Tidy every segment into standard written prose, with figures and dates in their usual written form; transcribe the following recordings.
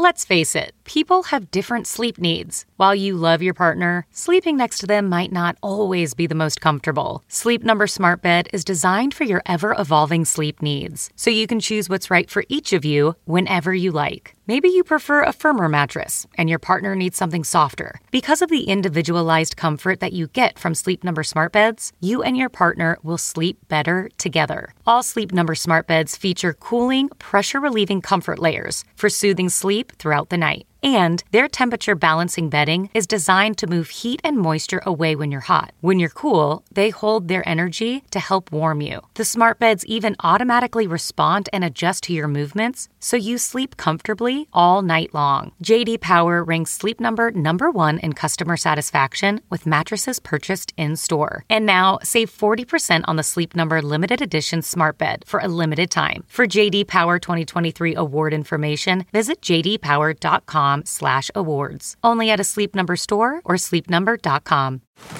Let's face it, people have different sleep needs. While you love your partner, sleeping next to them might not always be the most comfortable. Sleep Number Smart Bed is designed for your ever-evolving sleep needs, so you can choose what's right for each of you whenever you like. Maybe you prefer a firmer mattress, and your partner needs something softer. Because of the individualized comfort that you get from Sleep Number Smart Beds, you and your partner will sleep better together. All Sleep Number Smart Beds feature cooling, pressure-relieving comfort layers for soothing sleep throughout the night. And their temperature balancing bedding is designed to move heat and moisture away when you're hot. When you're cool, they hold their energy to help warm you. The smart beds even automatically respond and adjust to your movements, so you sleep comfortably all night long. J.D. Power ranks Sleep Number #1 in customer satisfaction with mattresses purchased in-store. And now, save 40% on the Sleep Number limited edition smart bed for a limited time. For J.D. Power 2023 award information, visit jdpower.com/awards. Only at a Sleep Number store or sleepnumber.com.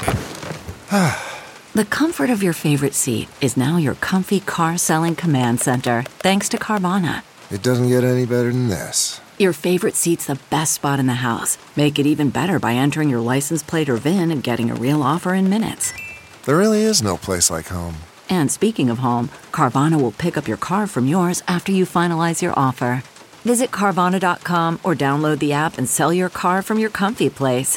The comfort of your favorite seat is now your comfy car selling command center, thanks to Carvana. It doesn't get any better than this. Your favorite seat's the best spot in the house. Make it even better by entering your license plate or VIN and getting a real offer in minutes. There really is no place like home. And speaking of home, Carvana will pick up your car from yours after you finalize your offer. Visit Carvana.com or download the app and sell your car from your comfy place.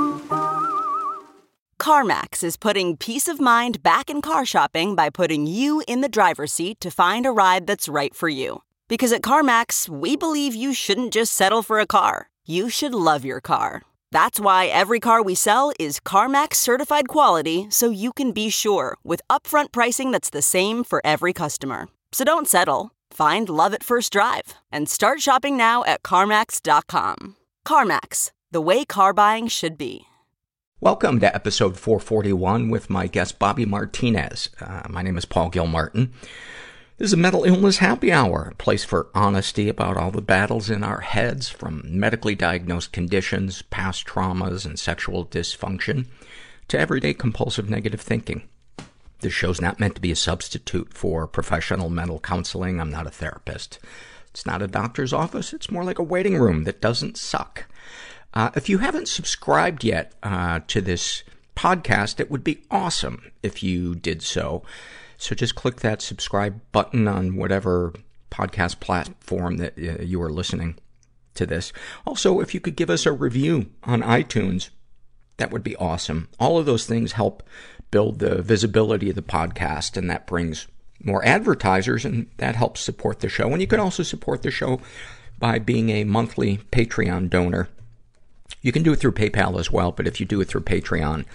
CarMax is putting peace of mind back in car shopping by putting you in the driver's seat to find a ride that's right for you. Because at CarMax, we believe you shouldn't just settle for a car. You should love your car. That's why every car we sell is CarMax certified quality, so you can be sure with upfront pricing that's the same for every customer. So don't settle. Find love at first drive and start shopping now at CarMax.com. CarMax, the way car buying should be. Welcome to episode 441 with my guest Bobby Martinez. My name is Paul Gilmartin. This is a mental illness happy hour, a place for honesty about all the battles in our heads, from medically diagnosed conditions, past traumas, and sexual dysfunction, to everyday compulsive negative thinking. This show's not meant to be a substitute for professional mental counseling. I'm not a therapist. It's not a doctor's office. It's more like a waiting room that doesn't suck. If you haven't subscribed yet to this podcast, it would be awesome if you did so. So just click that subscribe button on whatever podcast platform that you are listening to this. Also, if you could give us a review on iTunes, that would be awesome. All of those things help build the visibility of the podcast, and that brings more advertisers, and that helps support the show. And you can also support the show by being a monthly Patreon donor. You can do it through PayPal as well, but if you do it through Patreon,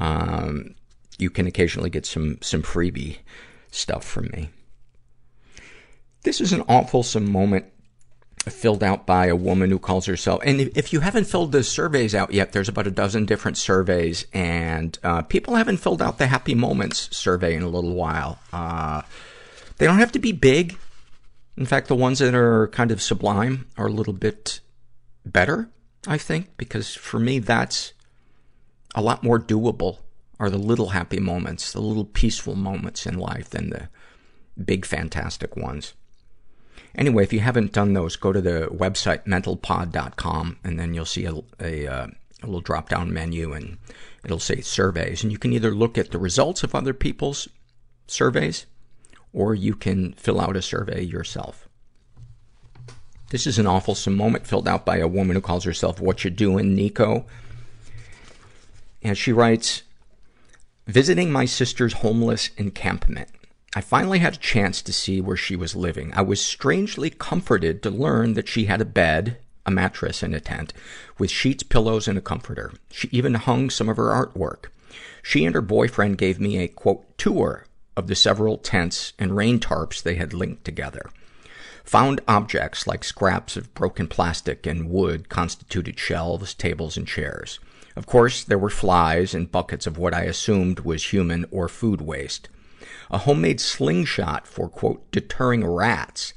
you can occasionally get some freebie stuff from me. This is an awfulsome moment filled out by a woman who calls herself, and if you haven't filled the surveys out yet, there's about a dozen different surveys, and people haven't filled out the happy moments survey in a little while. They don't have to be big. In fact, the ones that are kind of sublime are a little bit better, I think, because for me, that's a lot more doable, are the little happy moments, the little peaceful moments in life than the big fantastic ones. Anyway, if you haven't done those, go to the website mentalpod.com, and then you'll see a little drop-down menu, and it'll say surveys. And you can either look at the results of other people's surveys, or you can fill out a survey yourself. This is an awfulsome moment filled out by a woman who calls herself What You Doin', Nico. And she writes, visiting my sister's homeless encampment. I finally had a chance to see where she was living. I was strangely comforted to learn that she had a bed, a mattress, and a tent, with sheets, pillows, and a comforter. She even hung some of her artwork. She and her boyfriend gave me a, quote, tour of the several tents and rain tarps they had linked together. Found objects like scraps of broken plastic and wood constituted shelves, tables, and chairs. Of course, there were flies and buckets of what I assumed was human or food waste. A homemade slingshot for, quote, deterring rats.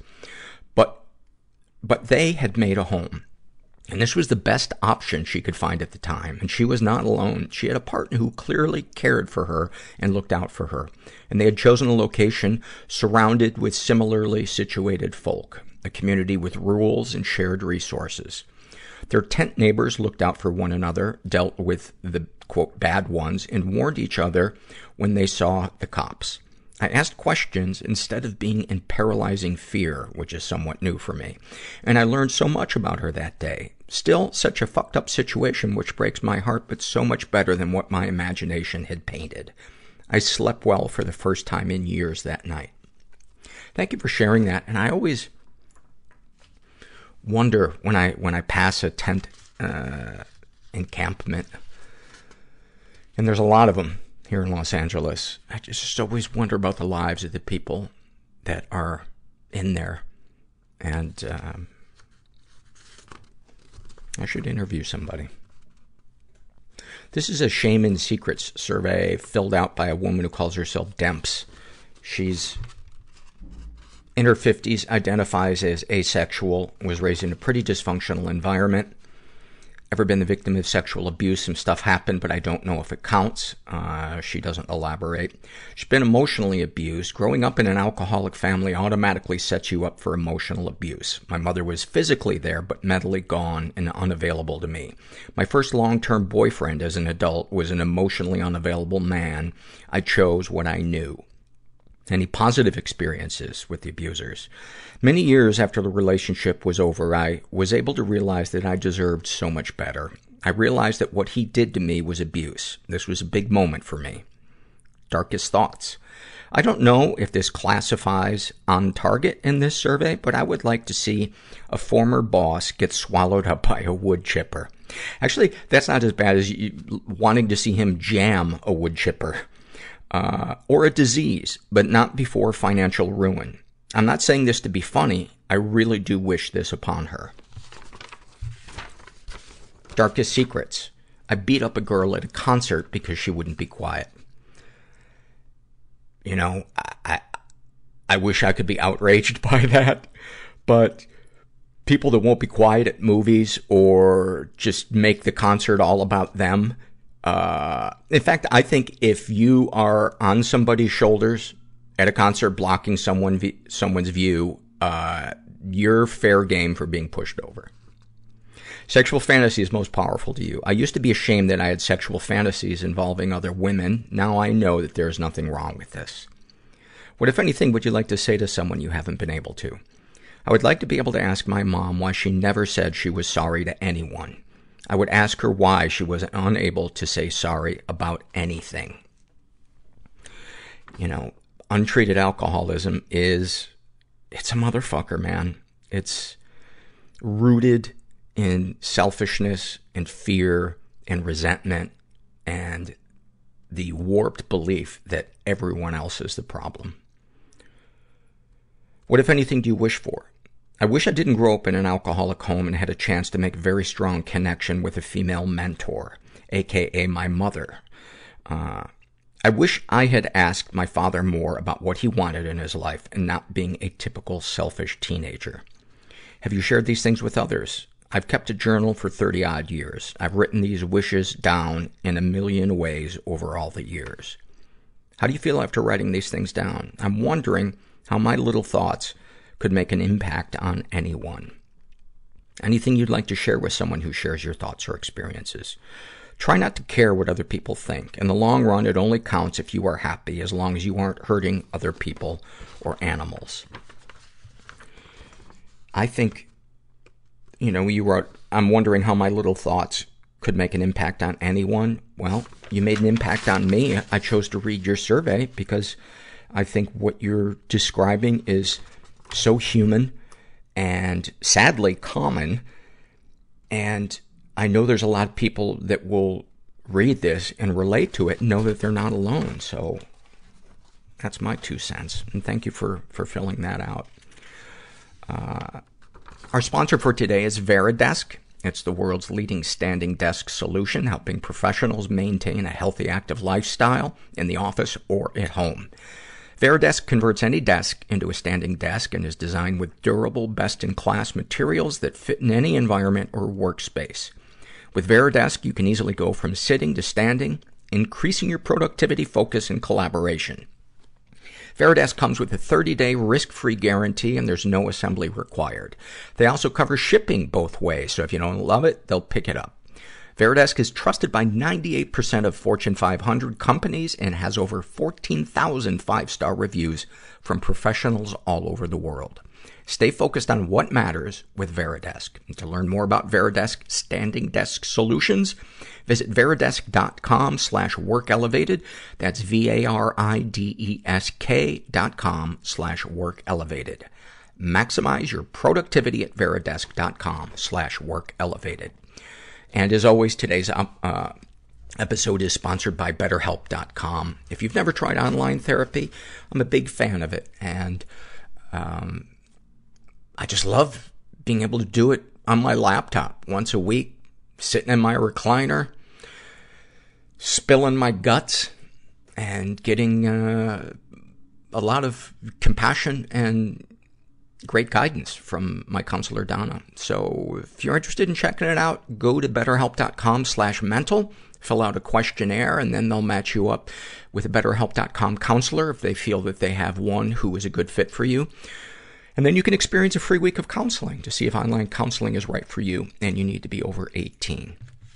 But they had made a home. And this was the best option she could find at the time. And she was not alone. She had a partner who clearly cared for her and looked out for her. And they had chosen a location surrounded with similarly situated folk. a community with rules and shared resources. Their tent neighbors looked out for one another, dealt with the, quote, bad ones, and warned each other when they saw the cops. I asked questions instead of being in paralyzing fear, which is somewhat new for me. And I learned so much about her that day. Still, such a fucked up situation which breaks my heart, but so much better than what my imagination had painted. I slept well for the first time in years that night. Thank you for sharing that. And I always wonder when I pass a tent encampment, and there's a lot of them here in Los Angeles, I just always wonder about the lives of the people that are in there. And I should interview somebody. This is a Shame and Secrets survey filled out by a woman who calls herself Demps. She's in her 50s, identifies as asexual, was raised in a pretty dysfunctional environment. Ever been the victim of sexual abuse? Some stuff happened, but I don't know if it counts. She doesn't elaborate. She's been emotionally abused. Growing up in an alcoholic family automatically sets you up for emotional abuse. My mother was physically there, but mentally gone and unavailable to me. My first long-term boyfriend as an adult was an emotionally unavailable man. I chose what I knew. Any positive experiences with the abusers? Many years after the relationship was over, I was able to realize that I deserved so much better. I realized that what he did to me was abuse. This was a big moment for me. Darkest thoughts. I don't know if this classifies on target in this survey, but I would like to see a former boss get swallowed up by a wood chipper. Actually, that's not as bad as wanting to see him jam a wood chipper. Or a disease, but not before financial ruin. I'm not saying this to be funny. I really do wish this upon her. Darkest secrets. I beat up a girl at a concert because she wouldn't be quiet. You know, I wish I could be outraged by that, but people that won't be quiet at movies or just make the concert all about them. In fact, I think if you are on somebody's shoulders at a concert blocking someone's view, you're fair game for being pushed over. Sexual fantasy is most powerful to you. I used to be ashamed that I had sexual fantasies involving other women. Now I know that there is nothing wrong with this. What, if anything, would you like to say to someone you haven't been able to? I would like to be able to ask my mom why she never said she was sorry to anyone. I would ask her why she was unable to say sorry about anything. You know, untreated alcoholism it's a motherfucker, man. It's rooted in selfishness and fear and resentment and the warped belief that everyone else is the problem. What, if anything, do you wish for? I wish I didn't grow up in an alcoholic home and had a chance to make a very strong connection with a female mentor, aka my mother. I wish I had asked my father more about what he wanted in his life and not being a typical selfish teenager. Have you shared these things with others? I've kept a journal for 30-odd years. I've written these wishes down in a million ways over all the years. How do you feel after writing these things down? I'm wondering how my little thoughts could make an impact on anyone. Anything you'd like to share with someone who shares your thoughts or experiences? Try not to care what other people think. In the long run, it only counts if you are happy, as long as you aren't hurting other people or animals. I think, you wrote, I'm wondering how my little thoughts could make an impact on anyone. Well, you made an impact on me. I chose to read your survey because I think what you're describing is so human and sadly common. And I know there's a lot of people that will read this and relate to it and know that they're not alone. So that's my 2 cents. And thank you for filling that out. Our sponsor for today is Veridesk. It's the world's leading standing desk solution, helping professionals maintain a healthy, active lifestyle in the office or at home. Veridesk converts any desk into a standing desk and is designed with durable, best-in-class materials that fit in any environment or workspace. With Veridesk, you can easily go from sitting to standing, increasing your productivity, focus, and collaboration. Varidesk comes with a 30-day risk-free guarantee, and there's no assembly required. They also cover shipping both ways, so if you don't love it, they'll pick it up. Varidesk is trusted by 98% of Fortune 500 companies and has over 14,000 five-star reviews from professionals all over the world. Stay focused on what matters with Varidesk. And to learn more about Varidesk standing desk solutions, visit Varidesk.com/workelevated. That's VARIDESK.com/workelevated. Maximize your productivity at Varidesk.com/workelevated. And as always, today's episode is sponsored by BetterHelp.com. If you've never tried online therapy, I'm a big fan of it. And I just love being able to do it on my laptop once a week, sitting in my recliner, spilling my guts, and getting a lot of compassion and great guidance from my counselor, Donna. So if you're interested in checking it out, go to BetterHelp.com/mental, fill out a questionnaire, and then they'll match you up with a BetterHelp.com counselor if they feel that they have one who is a good fit for you. And then you can experience a free week of counseling to see if online counseling is right for you, and you need to be over 18.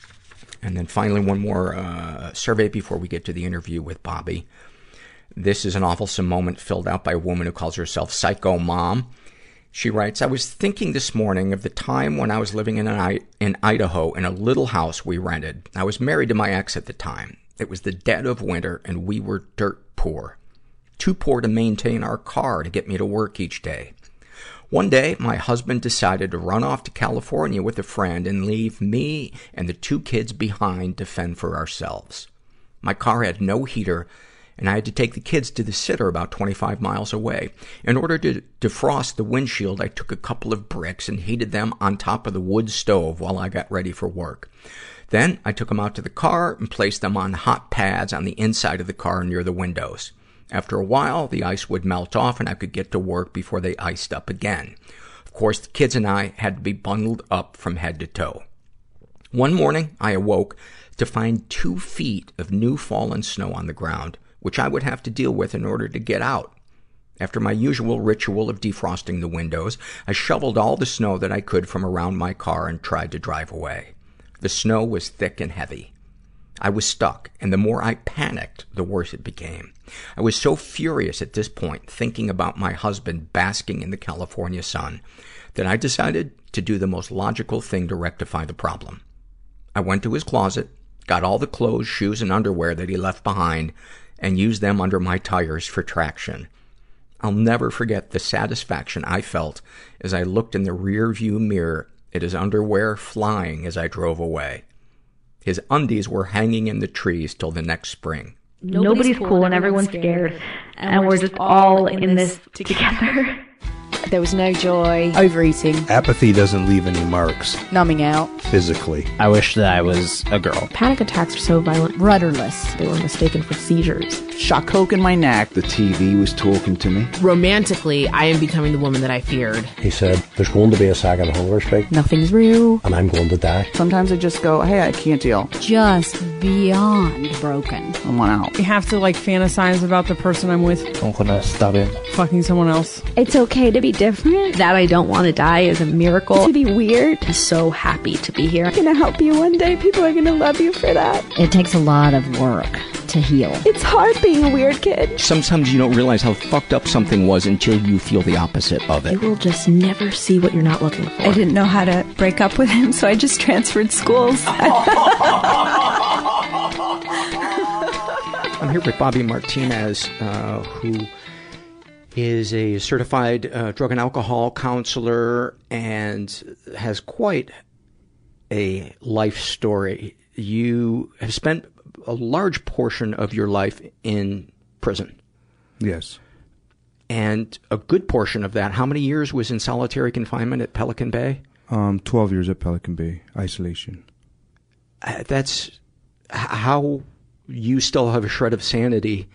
And then finally, one more survey before we get to the interview with Bobby. This is an awfulsome moment filled out by a woman who calls herself Psycho Mom. She writes, I was thinking this morning of the time when I was living in Idaho in a little house we rented. I was married to my ex at the time. It was the dead of winter, and we were dirt poor. Too poor to maintain our car to get me to work each day. One day, my husband decided to run off to California with a friend and leave me and the 2 kids behind to fend for ourselves. My car had no heater, and I had to take the kids to the sitter about 25 miles away. In order to defrost the windshield, I took a couple of bricks and heated them on top of the wood stove while I got ready for work. Then, I took them out to the car and placed them on hot pads on the inside of the car near the windows. After a while, the ice would melt off and I could get to work before they iced up again. Of course, the kids and I had to be bundled up from head to toe. One morning, I awoke to find 2 feet of new fallen snow on the ground, which I would have to deal with in order to get out. After my usual ritual of defrosting the windows, I shoveled all the snow that I could from around my car and tried to drive away. The snow was thick and heavy. I was stuck, and the more I panicked, the worse it became. I was so furious at this point, thinking about my husband basking in the California sun, that I decided to do the most logical thing to rectify the problem. I went to his closet, got all the clothes, shoes, and underwear that he left behind, and used them under my tires for traction. I'll never forget the satisfaction I felt as I looked in the rear-view mirror at his underwear flying as I drove away. His undies were hanging in the trees till the next spring. Nobody's cool and everyone's scared. And we're just all in this together. There was no joy. Overeating. Apathy doesn't leave any marks. Numbing out. Physically. I wish that I was a girl. Panic attacks were so violent. Rudderless. They were mistaken for seizures. Shot coke in my neck. The TV was talking to me. Romantically, I am becoming the woman that I feared. He said, there's going to be a second hunger strike. Nothing's real. And I'm going to die. Sometimes I just go, hey, I can't deal. Just beyond broken. I want out. I have to fantasize about the person I'm with. I'm gonna stab him. Fucking someone else. It's okay to be different. That I don't want to die is a miracle. To be weird. I'm so happy to be here. I'm gonna help you one day. People are gonna love you for that. It takes a lot of work to heal. It's hard being a weird kid. Sometimes you don't realize how fucked up something was until you feel the opposite of it. You will just never see what you're not looking for. I didn't know how to break up with him, so I just transferred schools. I'm here with Bobby Martinez, who is a certified drug and alcohol counselor and has quite a life story. You have spent a large portion of your life in prison. Yes. And a good portion of that, how many years was in solitary confinement at Pelican Bay? 12 years at Pelican Bay, isolation. That's how you still have a shred of sanity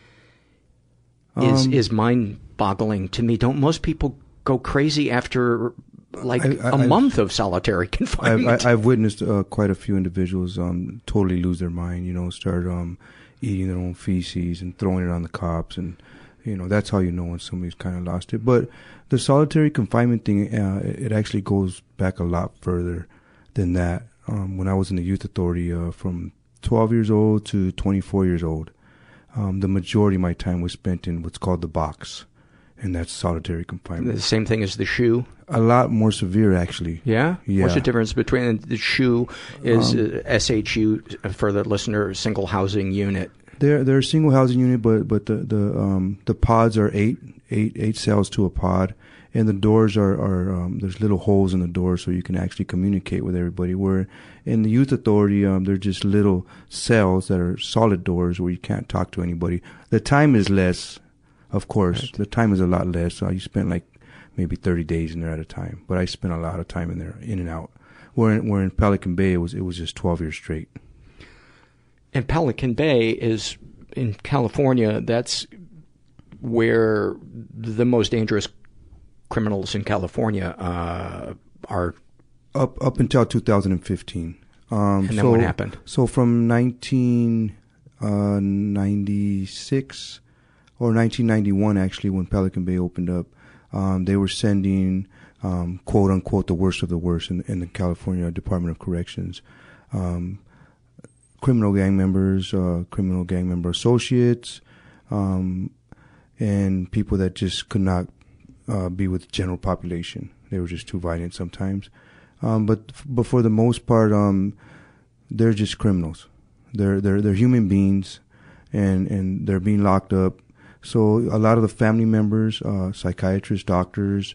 is mind-boggling to me. Don't most people go crazy after a month of solitary confinement? I've witnessed quite a few individuals totally lose their mind, start eating their own feces and throwing it on the cops and That's how you know when somebody's kind of lost it. But the solitary confinement thing, it actually goes back a lot further than that. When I was in the youth authority, from 12 years old to 24 years old, the majority of my time was spent in what's called the box, and that's solitary confinement. The same thing as the SHU? A lot more severe, actually. Yeah? Yeah. What's the difference between the SHU is SHU, for the listener, single housing unit? They're a single housing unit, but the pods are eight cells to a pod, and the doors are there's little holes in the door so you can actually communicate with everybody. Where in the youth authority, they're just little cells that are solid doors where you can't talk to anybody. The time is less, of course. Right. The time is a lot less. You spend like maybe 30 days in there at a time, but I spent a lot of time in there, in and out. Where in Pelican Bay, it was just 12 years straight. And Pelican Bay is in California. That's where the most dangerous criminals in California are. Up until 2015. And then what happened? So from 1996 or 1991, actually, when Pelican Bay opened up, they were sending, quote unquote, the worst of the worst in the California Department of Corrections. Criminal gang members, criminal gang member associates, and people that just could not be with the general population. They were just too violent sometimes. But for the most part, they're just criminals. They're human beings, and they're being locked up. So a lot of the family members, psychiatrists, doctors,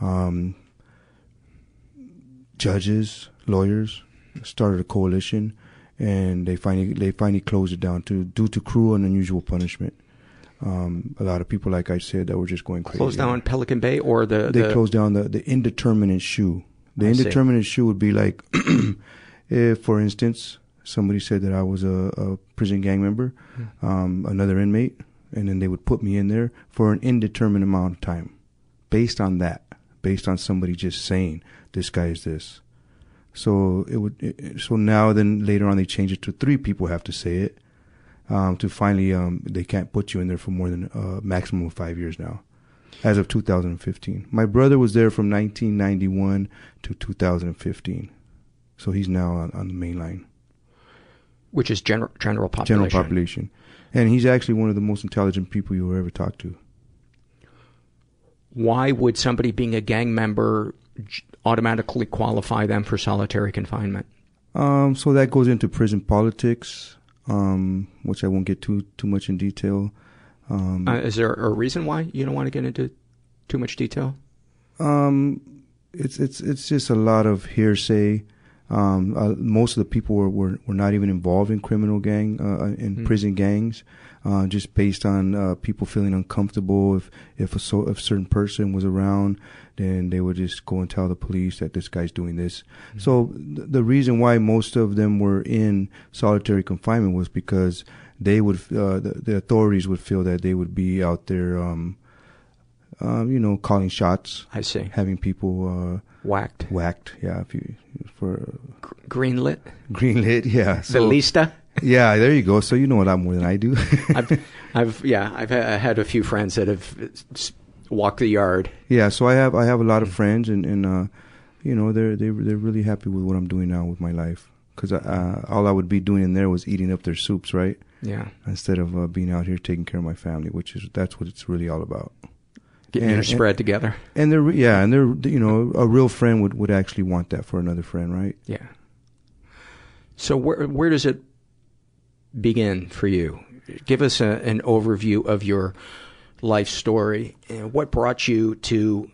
judges, lawyers, started a coalition. And they finally closed it down due to cruel and unusual punishment. A lot of people, like I said, that were just going crazy. Closed down Pelican Bay, or they closed down the indeterminate SHU. The indeterminate SHU would be like, if, for instance, somebody said that I was a prison gang member, another inmate, and then they would put me in there for an indeterminate amount of time, based on somebody just saying this guy is this. So so now then later on they changed it to 3 people have to say it, to finally, they can't put you in there for more than a maximum of 5 years now, as of 2015. My brother was there from 1991 to 2015. So he's now on the main line. Which is general population. General population. And he's actually one of the most intelligent people you'll ever talk to. Why would somebody being a gang member automatically qualify them for solitary confinement? So that goes into prison politics, which I won't get too much in detail. Is there a reason why you don't want to get into too much detail? It's just a lot of hearsay. Most of the people were not even involved in criminal prison gangs, just based on people feeling uncomfortable. If a certain person was around, then they would just go and tell the police that this guy's doing this. Mm-hmm. So the reason why most of them were in solitary confinement was because they would the authorities would feel that they would be out there, calling shots. I see. Having people whacked. Yeah. Greenlit, yeah. So, the lista. Yeah, there you go. So you know a lot more than I do. I've had a few friends that have walked the yard. Yeah, so I have a lot of friends, and they're really happy with what I'm doing now with my life, because all I would be doing in there was eating up their soups, right? Yeah. Instead of being out here taking care of my family, that's what it's really all about. Getting your spread together. And they're a real friend would actually want that for another friend, right? Yeah. So where does it begin for you? Give us an overview of your life story. What brought you to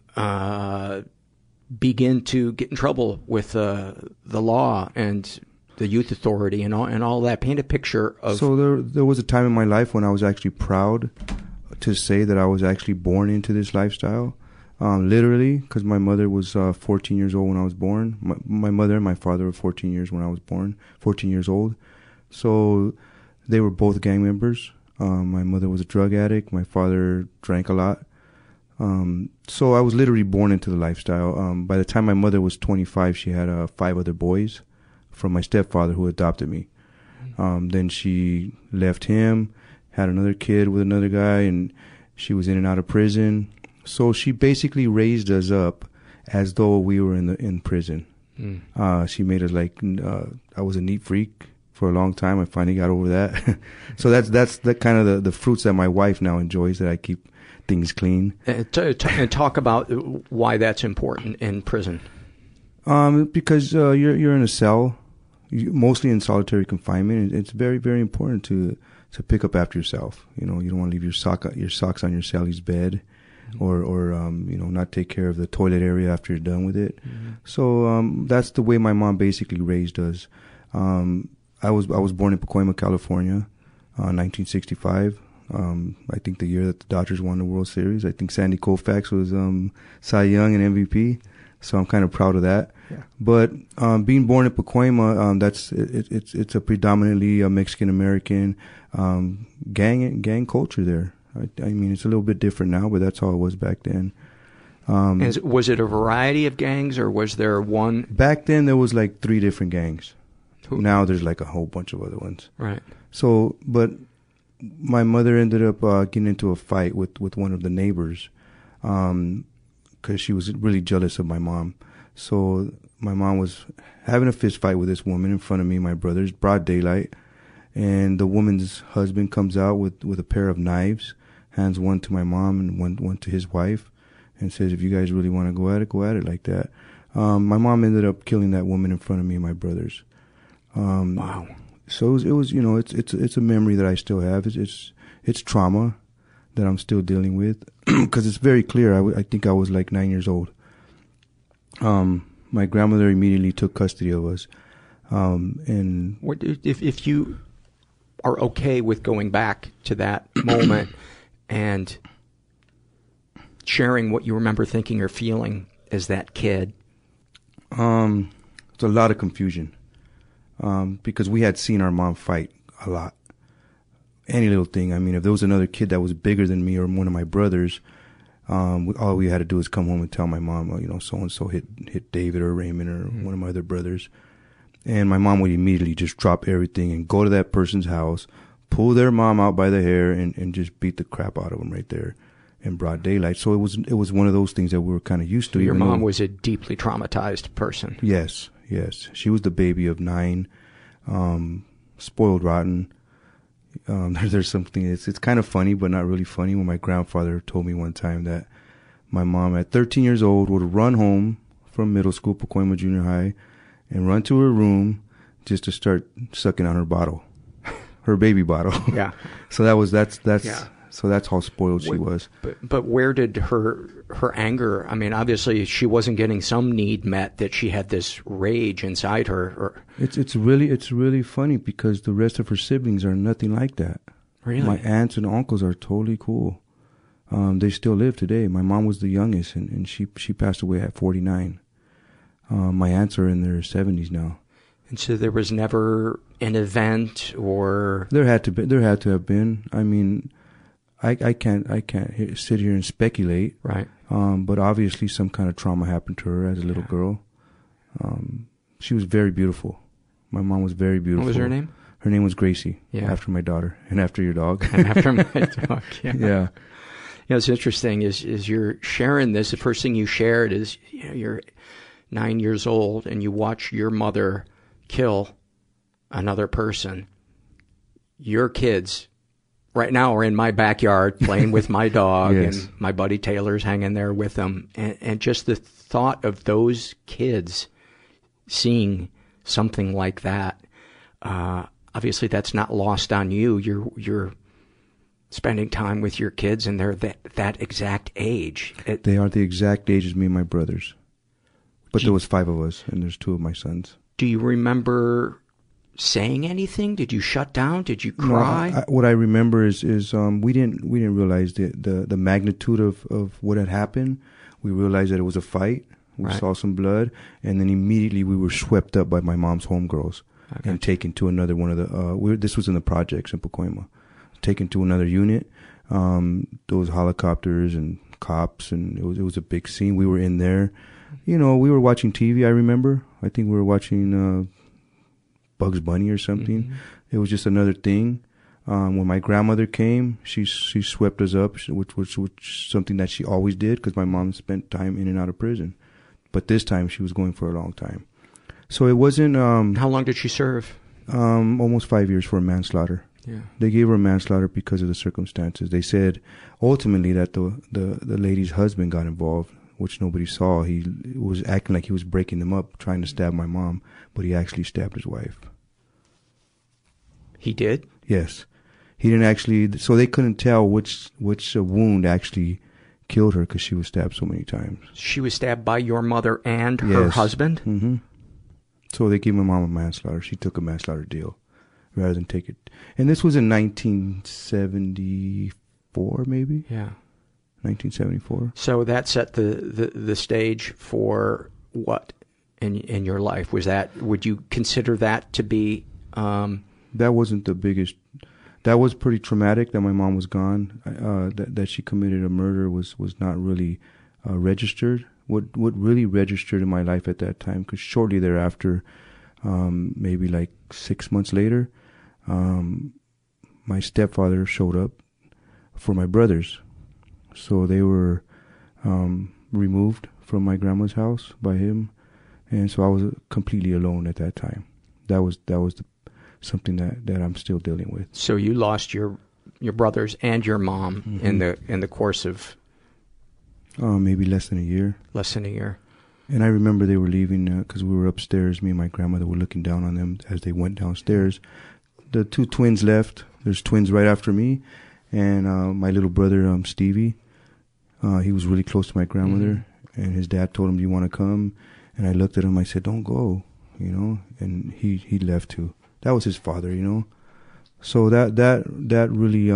begin to get in trouble with the law and the youth authority and all that? Paint a picture of. So there was a time in my life when I was actually proud to say that I was actually born into this lifestyle, literally, because my mother was 14 years old when I was born. My mother and my father were 14 years old. So they were both gang members. My mother was a drug addict. My father drank a lot. So I was literally born into the lifestyle. By the time my mother was 25, she had 5 other boys from my stepfather who adopted me. Then she left him, had another kid with another guy, and She was in and out of prison. So she basically raised us up as though we were in prison. She made us like, I was a neat freak for a long time. I finally got over that. So that's the kind of the fruits that my wife now enjoys, that I keep things clean. And talk about why that's important in prison. Because you're in a cell, mostly in solitary confinement. It's very, very important to pick up after yourself. You know, you don't want to leave your socks on your cellie's bed, or not take care of the toilet area after you're done with it. So that's the way my mom basically raised us. I was born in Pacoima, California, 1965. I think the year that the Dodgers won the World Series. I think Sandy Koufax was Cy Young and MVP. So I'm kind of proud of that. Yeah. But being born in Pacoima, it's a predominantly Mexican American gang culture there. I mean, it's a little bit different now, but that's how it was back then. Was it a variety of gangs, or was there one? Back then, there was like 3 different gangs. Now there's like a whole bunch of other ones. Right. So, but my mother ended up getting into a fight with one of the neighbors, because she was really jealous of my mom. So my mom was having a fist fight with this woman in front of me and my brothers, broad daylight. And the woman's husband comes out with a pair of knives, hands one to my mom and one to his wife, and says, if you guys really want to go at it like that. My mom ended up killing that woman in front of me and my brothers. Wow. So it was, it's a memory that I still have. It's trauma that I'm still dealing with, because it's very clear. I think I was like 9 years old. My grandmother immediately took custody of us. And if you are okay with going back to that moment and sharing what you remember thinking or feeling as that kid. It's a lot of confusion. Because we had seen our mom fight a lot. Any little thing. I mean, if there was another kid that was bigger than me or one of my brothers, all we had to do is come home and tell my mom, so-and-so hit David or Raymond or one of my other brothers. And my mom would immediately just drop everything and go to that person's house, pull their mom out by the hair and just beat the crap out of them right there in broad daylight. So it was one of those things that we were kind of used to. Your mom was a deeply traumatized person. Yes. She was the baby of 9, spoiled rotten. There's something, it's kind of funny, but not really funny, when my grandfather told me one time that my mom at 13 years old would run home from middle school, Pacoima Junior High, and run to her room just to start sucking on her bottle, her baby bottle. Yeah. So that's how spoiled she was. But where did her anger, I mean, obviously she wasn't getting some need met, that she had this rage inside her. It's really funny, because the rest of her siblings are nothing like that. Really? My aunts and uncles are totally cool. They still live today. My mom was the youngest, and she passed away at 49. My aunts are in their 70s now. And so there was never an event, or there had to have been. I mean, I can't sit here and speculate. Right. But obviously some kind of trauma happened to her as a little girl. She was very beautiful. My mom was very beautiful. What was her name? Her name was Gracie. Yeah. After my daughter and after your dog. And after my dog. Yeah. Yeah. It's interesting is you're sharing this. The first thing you shared is, you're 9 years old and you watch your mother kill another person. Your kids right now are in my backyard playing with my dog. Yes. And my buddy Taylor's hanging there with them. And just the thought of those kids seeing something like that, obviously that's not lost on you. You're spending time with your kids, and they're that exact age. They are the exact age as me and my brothers. But there was 5 of us, and there's 2 of my sons. Do you remember saying anything? Did you shut down? Did you cry? No, what I remember is we didn't realize the magnitude of what had happened. We realized that it was a fight. We saw some blood, and then immediately we were swept up by my mom's homegirls and taken to another one of the. This was in the projects in Pacoima. Taken to another unit. Those helicopters and cops, and it was a big scene. We were in there. We were watching TV. I remember. I think we were watching Bugs Bunny or something. Mm-hmm. It was just another thing. When my grandmother came, she swept us up, which was something that she always did because my mom spent time in and out of prison. But this time she was going for a long time. So it wasn't... How long did she serve? Almost 5 years for manslaughter. Yeah. They gave her manslaughter because of the circumstances. They said ultimately that the lady's husband got involved, which nobody saw. He was acting like he was breaking them up, trying to stab my mom, but he actually stabbed his wife. He did? Yes. He didn't actually, so they couldn't tell which wound actually killed her because she was stabbed so many times. She was stabbed by your mother and her husband? Mm-hmm. So they gave my mom a manslaughter. She took a manslaughter deal rather than take it. And this was in 1974, maybe? Yeah. 1974. So that set the stage for what in your life? Would you consider that to be... That wasn't the biggest... That was pretty traumatic that my mom was gone. That she committed a murder was not really registered. What really registered in my life at that time, because shortly thereafter, maybe like 6 months later, my stepfather showed up for my brothers. So they were removed from my grandma's house by him, and so I was completely alone at that time. That was something that I'm still dealing with. So you lost your brothers and your mom in the course of maybe less than a year. Less than a year. And I remember they were leaving because we were upstairs. Me and my grandmother were looking down on them as they went downstairs. The two twins left. There's twins right after me, and my little brother Stevie. He was really close to my grandmother, and his dad told him, "Do you want to come?" And I looked at him. I said, "Don't go," And he left too. That was his father, So that really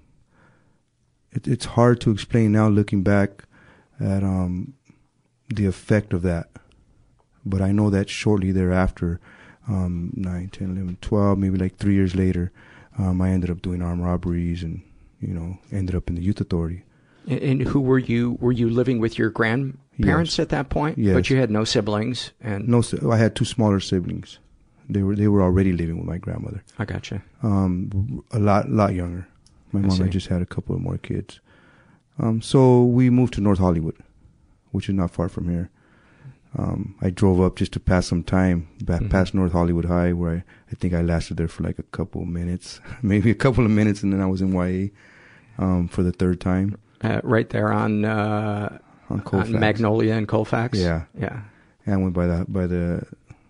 it's hard to explain now looking back at the effect of that. But I know that shortly thereafter, 9, 10, 11, 12, maybe like 3 years later, I ended up doing armed robberies and ended up in the youth authority. And who were you? Were you living with your grandparents at that point? Yes. But you had no siblings, and no. I had two smaller siblings. They were already living with my grandmother. I gotcha. A lot younger. My mom had just had a couple of more kids. So we moved to North Hollywood, which is not far from here. I drove up just to pass some time back past North Hollywood High, where I think I lasted there for like a couple of minutes, maybe a couple of minutes, and then I was in YA for the third time. Right there on Colfax. On Magnolia and Colfax. Yeah. And I went by the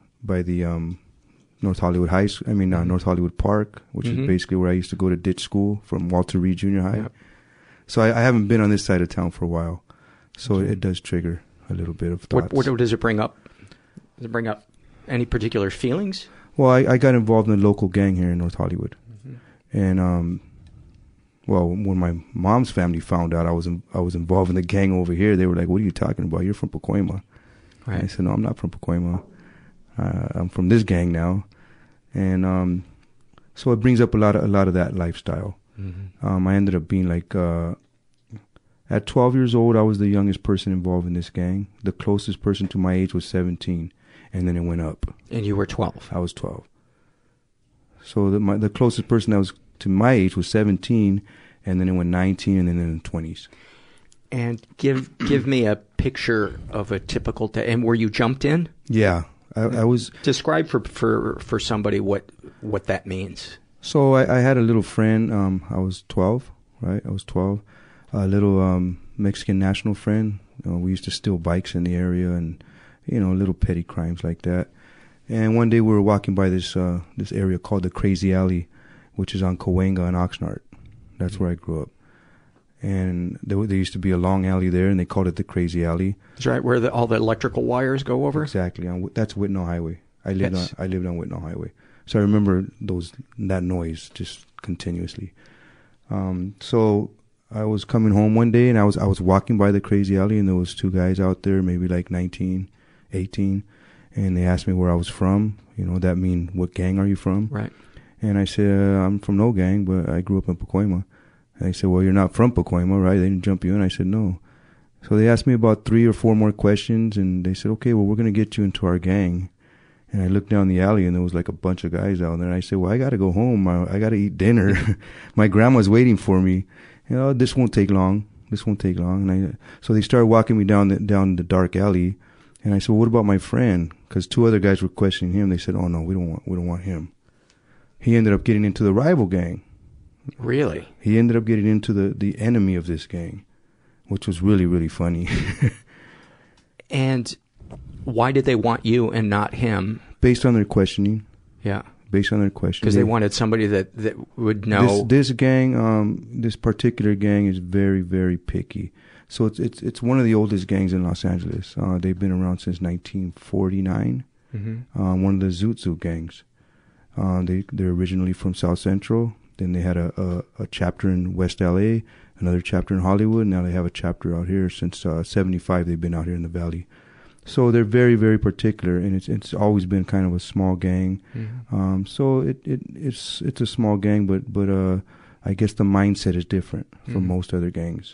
North Hollywood North Hollywood Park, which is basically where I used to go to ditch school from Walter Reed Junior High. Yep. So I haven't been on this side of town for a while, so it does trigger a little bit of thoughts. What does it bring up? Does it bring up any particular feelings? Well, I got involved in a local gang here in North Hollywood, and when my mom's family found out I was involved in the gang over here, they were like, "What are you talking about? You're from Pacoima." Right. And I said, "No, I'm not from Pacoima. I'm from this gang now," and so it brings up a lot of that lifestyle. I ended up being like, at 12 years old, I was the youngest person involved in this gang. The closest person to my age was 17, and then it went up. And you were 12. I was 12. So the closest person that was to my age was 17, and then it went 19, and then in the 20s. And give me a picture of a typical day. And were you jumped in? Yeah. I was. Describe for somebody what that means. So I had a little friend. I was 12, right? I was 12. A little Mexican national friend. We used to steal bikes in the area, and little petty crimes like that. And one day we were walking by this area called the Crazy Alley, which is on Cahuenga and Oxnard. That's where I grew up. And there used to be a long alley there, and they called it the Crazy Alley. That's right, where all the electrical wires go over? Exactly. That's Whitnall Highway. I lived on Whitnall Highway. So I remember that noise just continuously. So I was coming home one day, and I was walking by the Crazy Alley, and there was two guys out there, maybe like 19, 18, and they asked me where I was from. That mean, what gang are you from? Right. And I said, I'm from no gang, but I grew up in Pacoima. And they said, well, you're not from Pacoima, right? They didn't jump you in. I said, no. So they asked me about 3 or 4 more questions, and they said, okay, well, we're going to get you into our gang. And I looked down the alley, and there was like a bunch of guys out there. And I said, well, I got to go home. I got to eat dinner. My grandma's waiting for me. This won't take long. This won't take long. So they started walking me down the dark alley. And I said, well, what about my friend? Because 2 other guys were questioning him. They said, oh, no, we don't want him. He ended up getting into the rival gang. Really? He ended up getting into the enemy of this gang, which was really, really funny. And why did they want you and not him? Based on their questioning. Yeah. Based on their questioning. Because they wanted somebody that would know. This gang, this particular gang is very, very picky. So it's one of the oldest gangs in Los Angeles. They've been around since 1949. Mm-hmm. One of the Zoot Suit gangs. They're originally from South Central. Then they had a chapter in West LA, another chapter in Hollywood. Now they have a chapter out here since 75. They've been out here in the Valley. So they're very, very particular, and it's always been kind of a small gang. Mm-hmm. So it's a small gang, but I guess the mindset is different from most other gangs.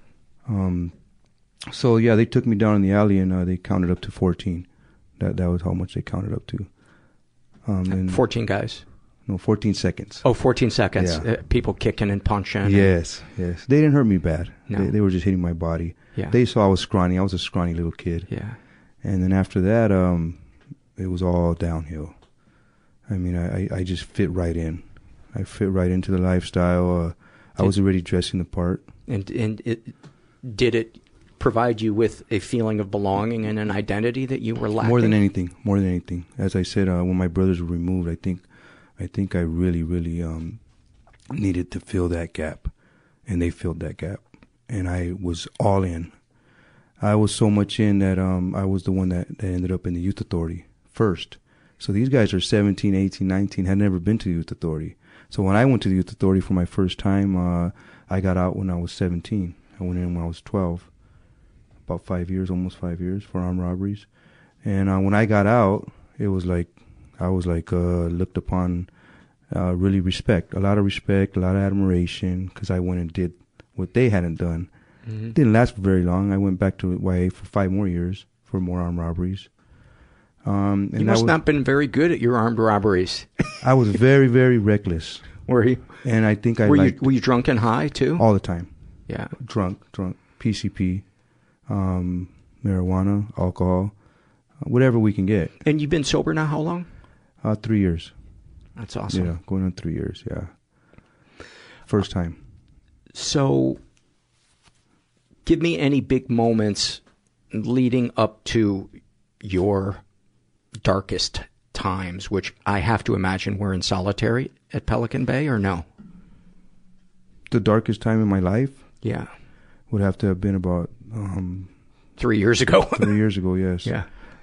So yeah, they took me down in the alley, and they counted up to 14. That was how much they counted up to. And 14 guys? No, 14 seconds. Oh, 14 seconds. Yeah. People kicking and punching. Yes. They didn't hurt me bad. No. They were just hitting my body. Yeah. They saw I was scrawny. I was a scrawny little kid. Yeah. And then after that, it was all downhill. I mean, I just fit right in. I fit right into the lifestyle. I was already dressing the part. And did it provide you with a feeling of belonging and an identity that you were lacking? More than anything. As I said, when my brothers were removed, I think I really, really needed to fill that gap, and they filled that gap, and I was all in. I was so much in that I was the one that ended up in the youth authority first. So these guys are 17, 18, 19, had never been to the youth authority. So when I went to the youth authority for my first time, I got out when I was 17. I went in when I was 12. About 5 years, almost 5 years for armed robberies. And when I got out, it was like, I was like looked upon really respect, a lot of admiration, because I went and did what they hadn't done. Mm-hmm. Didn't last for very long. I went back to YA for 5 more years for more armed robberies. And you must not been very good at your armed robberies. I was very, very reckless. Were you? And I think were you drunk and high too? All the time. Yeah. Drunk, PCP, marijuana, alcohol, whatever we can get. And you've been sober now how long? 3 years. That's awesome. Yeah, going on 3 years, yeah. First time. So, give me any big moments leading up to your darkest times, which I have to imagine were in solitary at Pelican Bay, or no? The darkest time in my life? Yeah. Would have to have been about 3 years ago. 3 years ago, yes. Yeah.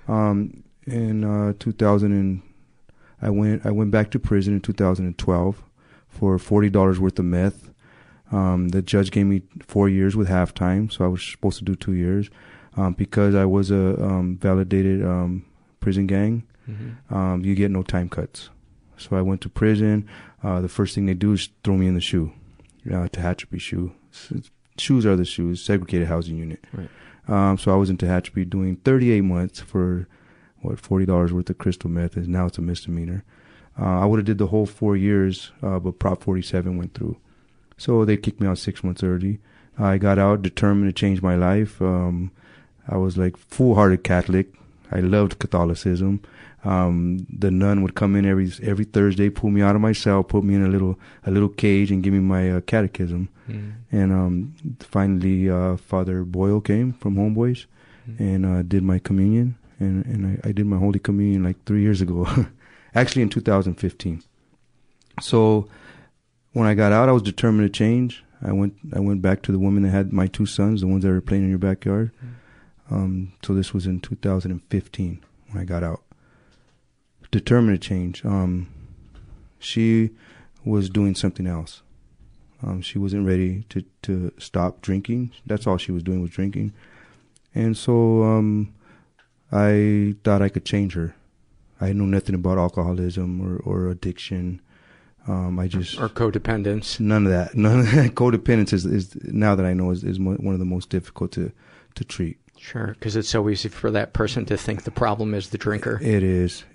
In 2000, I went back to prison in 2012 for $40 worth of meth. The judge gave me 4 years with halftime, so I was supposed to do 2 years. Because I was a validated prison gang, mm-hmm. You get no time cuts. So I went to prison. The first thing they do is throw me in the SHU, Tehachapi SHU. Shoes are the shoes, segregated housing unit. Right. So I was in Tehachapi doing 38 months for, $40 worth of crystal meth, and now it's a misdemeanor. I would have did the whole 4 years, but Prop 47 went through. So they kicked me out 6 months early. I got out determined to change my life. I was like full-hearted Catholic. I loved Catholicism. The nun would come in every Thursday, pull me out of my cell, put me in a little cage, and give me my catechism. Mm. And finally, Father Boyle came from Homeboys, and did my communion. And I did my Holy Communion like 3 years ago, actually in 2015. So when I got out, I was determined to change. I went back to the woman that had my 2 sons, the ones that were playing in your backyard. So this was in 2015 when I got out. Determined to change. She was doing something else. She wasn't ready to stop drinking. That's all she was doing was drinking. And so I thought I could change her. I knew nothing about alcoholism or addiction. Or codependence. None of that. Codependence is now that I know is one of the most difficult to treat. Sure, because it's so easy for that person to think the problem is the drinker. It is.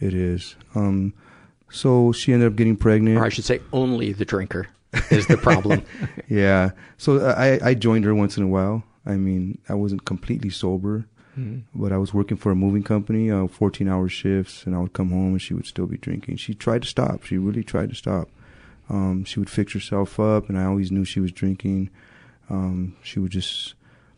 So she ended up getting pregnant. Or I should say only the drinker is the problem. Yeah. So I joined her once in a while. I mean, I wasn't completely sober, but I was working for a moving company, 14-hour shifts, and I would come home and she would still be drinking. She tried to stop. She really tried to stop. She would fix herself up, and I always knew she was drinking. She would just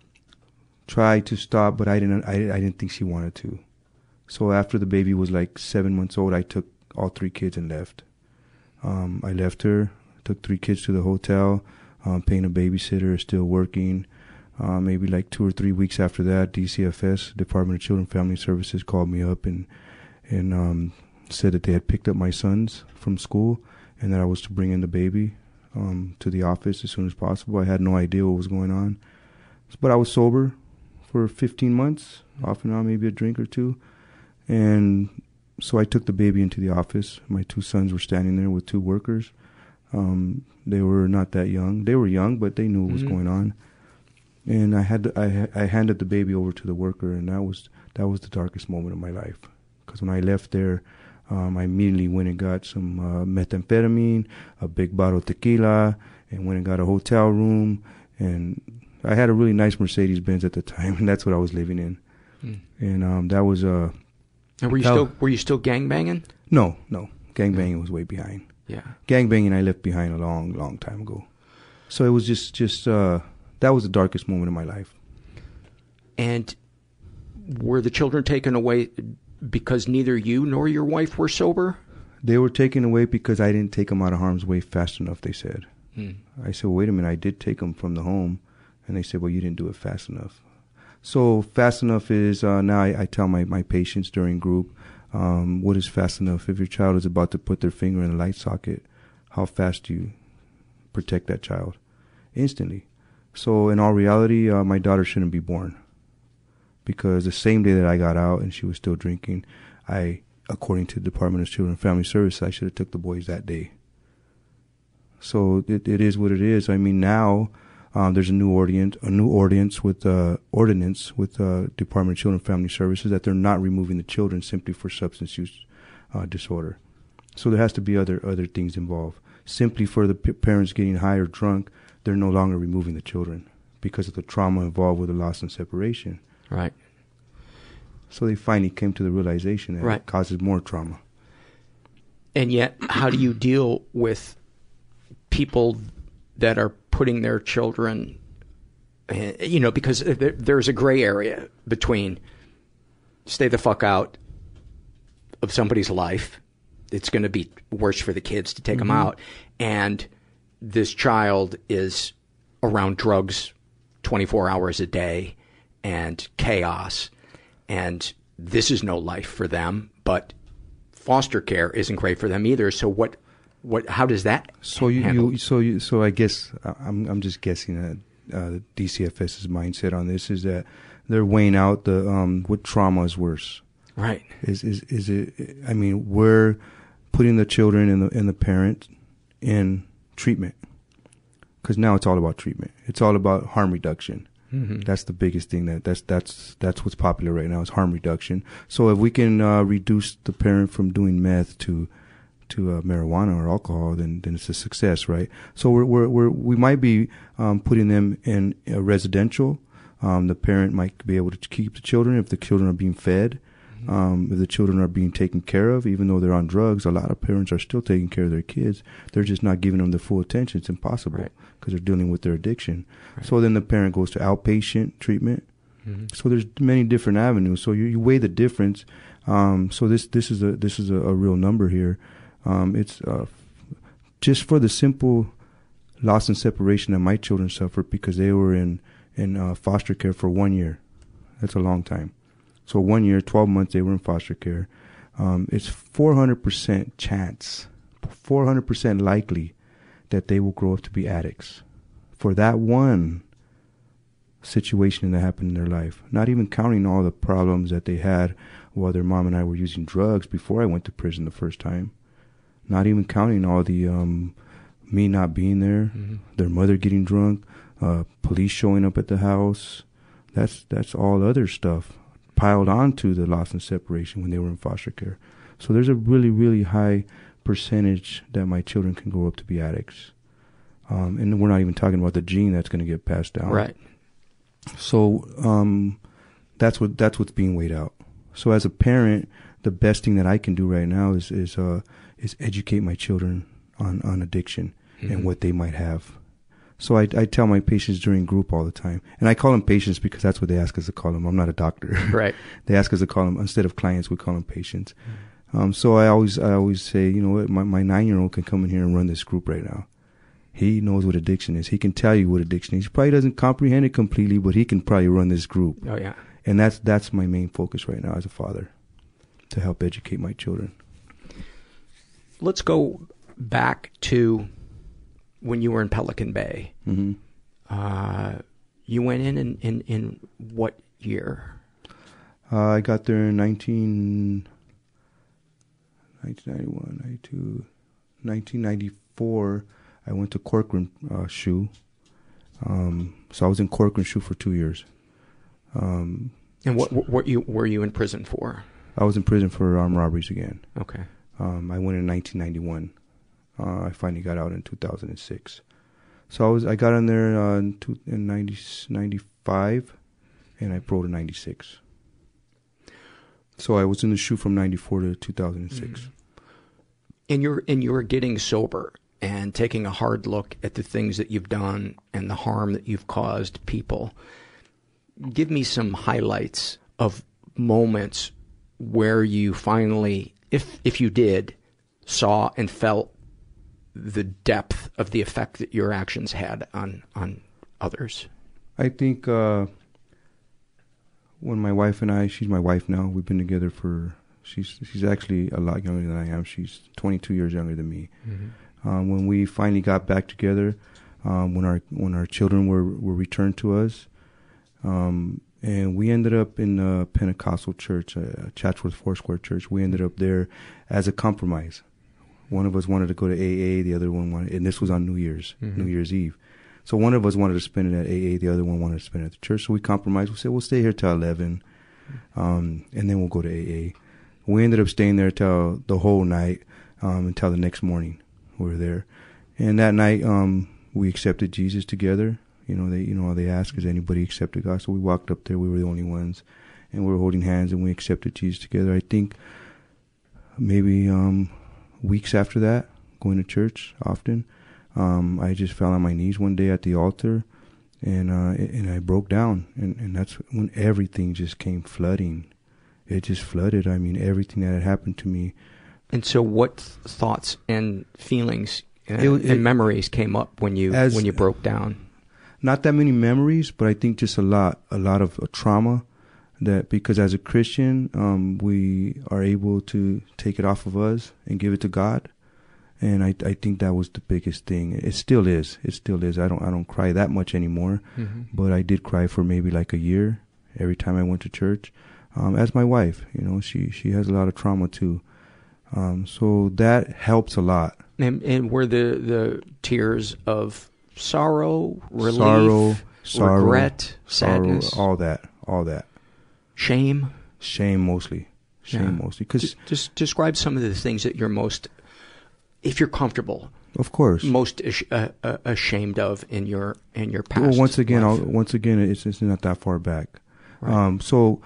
try to stop, but I didn't think she wanted to. So after the baby was like 7 months old, I took all 3 kids and left. I left her, took 3 kids to the hotel, paying a babysitter, still working. Maybe like 2 or 3 weeks after that, DCFS, Department of Children and Family Services, called me up and said that they had picked up my sons from school and that I was to bring in the baby to the office as soon as possible. I had no idea what was going on. But I was sober for 15 months, off and on, maybe a drink or two. And so I took the baby into the office. My 2 sons were standing there with 2 workers. They were not that young. They were young, but they knew what was going on. And I handed the baby over to the worker, and that was the darkest moment of my life. Because when I left there, I immediately went and got some methamphetamine, a big bottle of tequila, and went and got a hotel room. And I had a really nice Mercedes-Benz at the time, and that's what I was living in. And that was And were you still gangbanging? No. Gangbanging was way behind. Yeah. Gangbanging I left behind a long, long time ago. So it was just that was the darkest moment of my life. And were the children taken away because neither you nor your wife were sober? They were taken away because I didn't take them out of harm's way fast enough, they said. I said, well, wait a minute, I did take them from the home. And they said, well, you didn't do it fast enough. So fast enough is, now I tell my patients during group, what is fast enough? If your child is about to put their finger in a light socket, how fast do you protect that child? Instantly. So in all reality, my daughter shouldn't be born. Because the same day that I got out and she was still drinking, according to the Department of Children and Family Services, I should have took the boys that day. So it is what it is. I mean, now there's a new ordinance with Department of Children and Family Services that they're not removing the children simply for substance use disorder. So there has to be other things involved. Simply for the parents getting high or drunk, they're no longer removing the children because of the trauma involved with the loss and separation. Right. So they finally came to the realization that it causes more trauma. And yet, how do you deal with people that are putting their children, because there's a gray area between stay the fuck out of somebody's life. It's going to be worse for the kids to take them out. And this child is around drugs 24 hours a day and chaos. And this is no life for them, but foster care isn't great for them either. So how does that handle? So I guess I'm just guessing that DCFS's mindset on this is that they're weighing out what trauma is worse. Right. Is it? I mean, we're putting the children and the parent in treatment because now it's all about treatment. It's all about harm reduction. That's the biggest thing that's what's popular right now is harm reduction. So if we can reduce the parent from doing meth to marijuana or alcohol, then it's a success, right? So we might be putting them in a residential. The parent might be able to keep the children if the children are being fed. If the children are being taken care of, even though they're on drugs, a lot of parents are still taking care of their kids. They're just not giving them the full attention. It's impossible because they're dealing with their addiction. Right. So then the parent goes to outpatient treatment. So there's many different avenues. So you weigh the difference. So this is a real number here. It's just for the simple loss and separation that my children suffered because they were in foster care for 1 year. That's a long time. So 1 year, 12 months, they were in foster care. It's 400% chance, 400% likely that they will grow up to be addicts for that one situation that happened in their life. Not even counting all the problems that they had while their mom and I were using drugs before I went to prison the first time. Not even counting all the me not being there, their mother getting drunk, police showing up at the house, that's all other stuff piled onto the loss and separation when they were in foster care. So there's a really, really high percentage that my children can grow up to be addicts. And we're not even talking about the gene that's going to get passed down. Right. So that's what's being weighed out. So as a parent, the best thing that I can do right now is educate my children on addiction and what they might have. So I tell my patients during group all the time, and I call them patients because that's what they ask us to call them. I'm not a doctor. Right. They ask us to call them, instead of clients, we call them patients. So I always say, you know what, my 9-year-old can come in here and run this group right now. He knows what addiction is. He can tell you what addiction is. He probably doesn't comprehend it completely, but he can probably run this group. Oh, yeah. And that's my main focus right now as a father, to help educate my children. Let's go back to when you were in Pelican Bay. Mm-hmm. You went in what year? I got there in 1991, 92, 1994. I went to Corcoran SHU. So I was in Corcoran SHU for 2 years. And what were you in prison for? I was in prison for armed robberies again. Okay. I went in 1991. I finally got out in 2006. So I got in there in 95, and I paroled in 96. So I was in the SHU from 94 to 2006. And you're getting sober and taking a hard look at the things that you've done and the harm that you've caused people. Give me some highlights of moments where you finally, if you did, saw and felt the depth of the effect that your actions had on others. I think when my wife and I, she's my wife now, we've been together for, she's actually a lot younger than I am. She's 22 years younger than me. Mm-hmm. When we finally got back together, when our children were returned to us, and we ended up in a Pentecostal church, Chatsworth Foursquare Church. We ended up there as a compromise. One of us wanted to go to AA, the other one wanted, and this was on New Year's Eve. So one of us wanted to spend it at AA, the other one wanted to spend it at the church. So we compromised. We said, we'll stay here till 11, and then we'll go to AA. We ended up staying there till the whole night, until the next morning. We were there. And that night, we accepted Jesus together. They asked, has anybody accepted God? So we walked up there. We were the only ones. And we were holding hands, and we accepted Jesus together. I think maybe weeks after that, going to church often, I just fell on my knees one day at the altar, and I broke down. And that's when everything just came flooding. It just flooded. I mean, everything that had happened to me. And so what thoughts and feelings and memories came up when you broke down? Not that many memories, but I think just a lot of trauma, that because as a Christian, we are able to take it off of us and give it to God. And I think that was the biggest thing. It still is. I don't cry that much anymore, but I did cry for maybe like a year every time I went to church. As my wife, she has a lot of trauma too. So that helps a lot. And were the tears of sorrow, relief, regret, sadness, all that. Shame mostly. Mostly. Cause just describe some of the things that you're most, if you're comfortable, of course, most ashamed of in your past. Well, once again, life. it's not that far back. Right. So,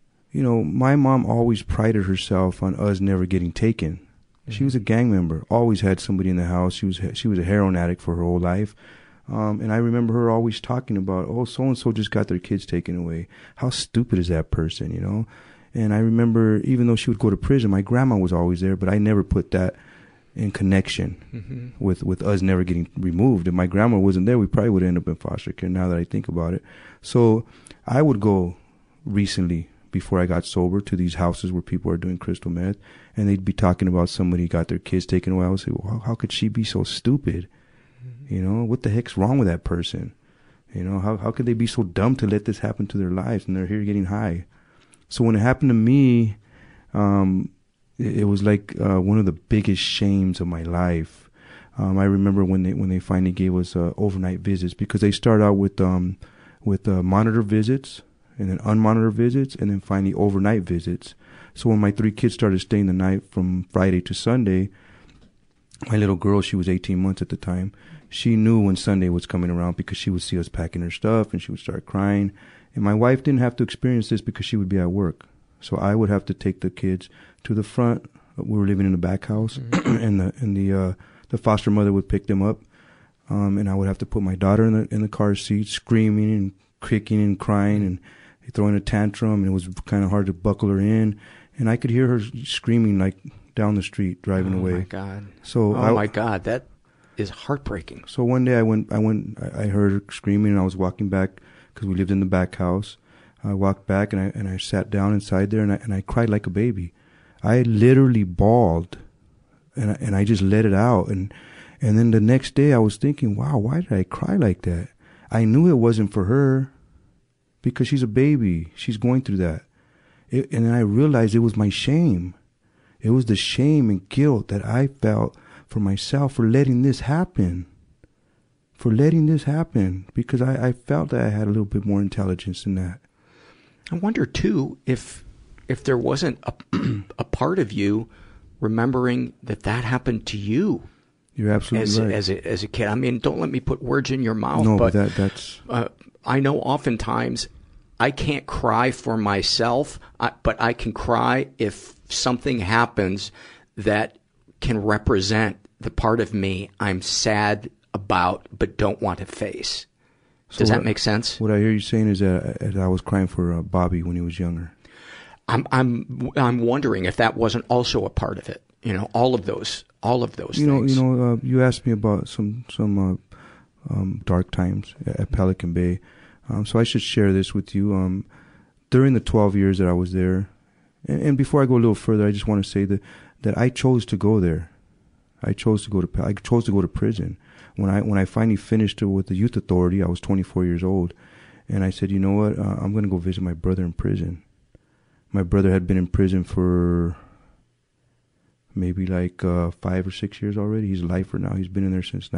my mom always prided herself on us never getting taken. Mm-hmm. She was a gang member, always had somebody in the house. She was a heroin addict for her whole life. And I remember her always talking about, oh, so-and-so just got their kids taken away. How stupid is that person, And I remember, even though she would go to prison, my grandma was always there, but I never put that in connection with us never getting removed. If my grandma wasn't there, we probably would end up in foster care, now that I think about it. So I would go recently, before I got sober, to these houses where people are doing crystal meth, and they'd be talking about somebody got their kids taken away. I would say, well, how could she be so stupid? What the heck's wrong with that person? How could they be so dumb to let this happen to their lives, and they're here getting high? So when it happened to me, it was like one of the biggest shames of my life. I remember when they finally gave us overnight visits, because they start out with monitor visits, and then unmonitored visits, and then finally overnight visits. So when my 3 kids started staying the night from Friday to Sunday, my little girl, she was 18 months at the time, she knew when Sunday was coming around because she would see us packing her stuff and she would start crying. And my wife didn't have to experience this because she would be at work. So I would have to take the kids to the front. We were living in the back house, and the foster mother would pick them up. And I would have to put my daughter in the car seat, screaming and kicking and crying and throwing a tantrum. And it was kind of hard to buckle her in. And I could hear her screaming like down the street, driving away. Oh my God! So my God, that is heartbreaking. So one day I heard her screaming, and I was walking back because we lived in the back house. I walked back and I sat down inside there and I cried like a baby. I literally bawled, and I just let it out. And then the next day I was thinking, wow, why did I cry like that? I knew it wasn't for her because she's a baby. She's going through that. And then I realized it was my shame. It was the shame and guilt that I felt for myself for letting this happen. Because I felt that I had a little bit more intelligence than that. I wonder, too, if there wasn't a part of you remembering that happened to you. You're absolutely right. As a kid. I mean, don't let me put words in your mouth. No, but that's... I know oftentimes I can't cry for myself, but I can cry if something happens that can represent the part of me I'm sad about but don't want to face. Does that make sense? What I hear you saying is that I was crying for Bobby when he was younger. I'm wondering if that wasn't also a part of it. You know, all of those things. You asked me about some dark times at Pelican Bay. So I should share this with you. During the 12 years that I was there, and before I go a little further, I just want to say that I chose to go there. I chose to go to prison. When I finally finished with the youth authority, I was 24 years old, and I said, you know what, I'm going to go visit my brother in prison. My brother had been in prison for maybe like 5 or 6 years already. He's a lifer now. He's been in there since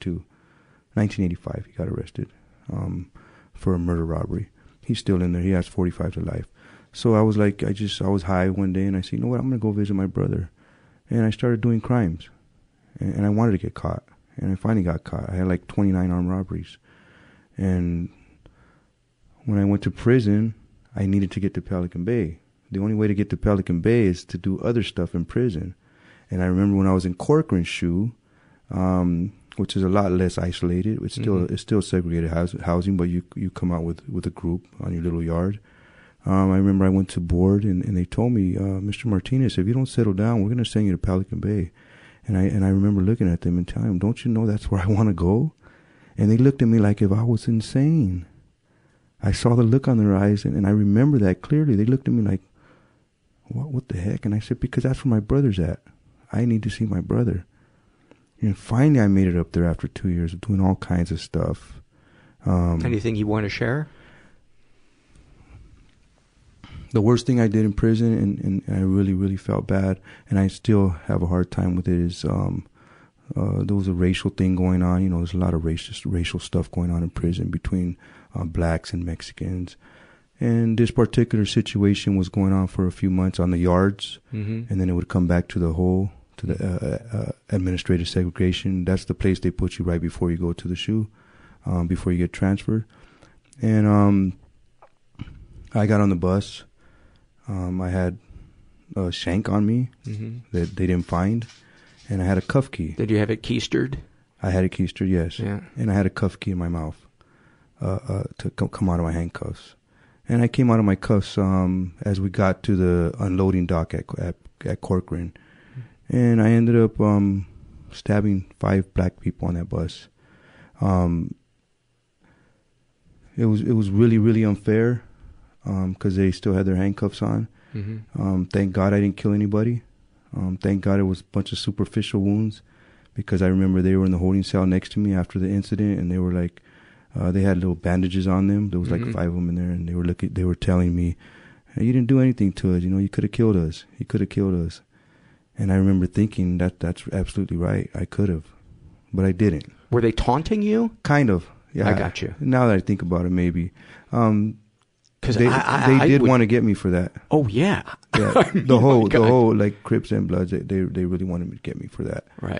1985, he got arrested for a murder robbery. He's still in there. He has 45 to life. So I was like, I was high one day, and I said, you know what, I'm going to go visit my brother. And I started doing crimes, and I wanted to get caught. And I finally got caught. I had like 29 armed robberies. And when I went to prison, I needed to get to Pelican Bay. The only way to get to Pelican Bay is to do other stuff in prison. And I remember when I was in Corcoran SHU, which is a lot less isolated. It's still segregated housing, but you come out with a group on your little yard. I remember I went to board, and they told me, Mr. Martinez, if you don't settle down, we're going to send you to Pelican Bay. And I remember looking at them and telling them, don't you know that's where I want to go? And they looked at me like if I was insane. I saw the look on their eyes, and I remember that clearly. They looked at me like, what the heck? And I said, because that's where my brother's at. I need to see my brother. And finally I made it up there after 2 years of doing all kinds of stuff. Anything you want to share? The worst thing I did in prison, and I really, really felt bad, and I still have a hard time with it, is there was a racial thing going on. You know, there's a lot of racial stuff going on in prison between blacks and Mexicans. And this particular situation was going on for a few months on the yards, and then it would come back to the administrative segregation. That's the place they put you right before you go to the SHU, before you get transferred. And I got on the bus. I had a shank on me that they didn't find, and I had a cuff key. Did you have it keistered? I had it keistered, yes. Yeah. And I had a cuff key in my mouth to come out of my handcuffs. And I came out of my cuffs as we got to the unloading dock at Corcoran. And I ended up stabbing 5 black people on that bus. It was really, really unfair because they still had their handcuffs on. Thank God I didn't kill anybody. Thank God it was a bunch of superficial wounds, because I remember they were in the holding cell next to me after the incident, and they were like, they had little bandages on them. There was like 5 of them in there, and they were telling me, hey, you didn't do anything to us. You know, you could have killed us. You could have killed us. And I remember thinking that's absolutely right. I could have, but I didn't. Were they taunting you? Kind of. Yeah. I got you. Now that I think about it, maybe. Because they did want to get me for that. Oh yeah, yeah. The whole like Crips and Bloods. They really wanted me to get me for that. Right.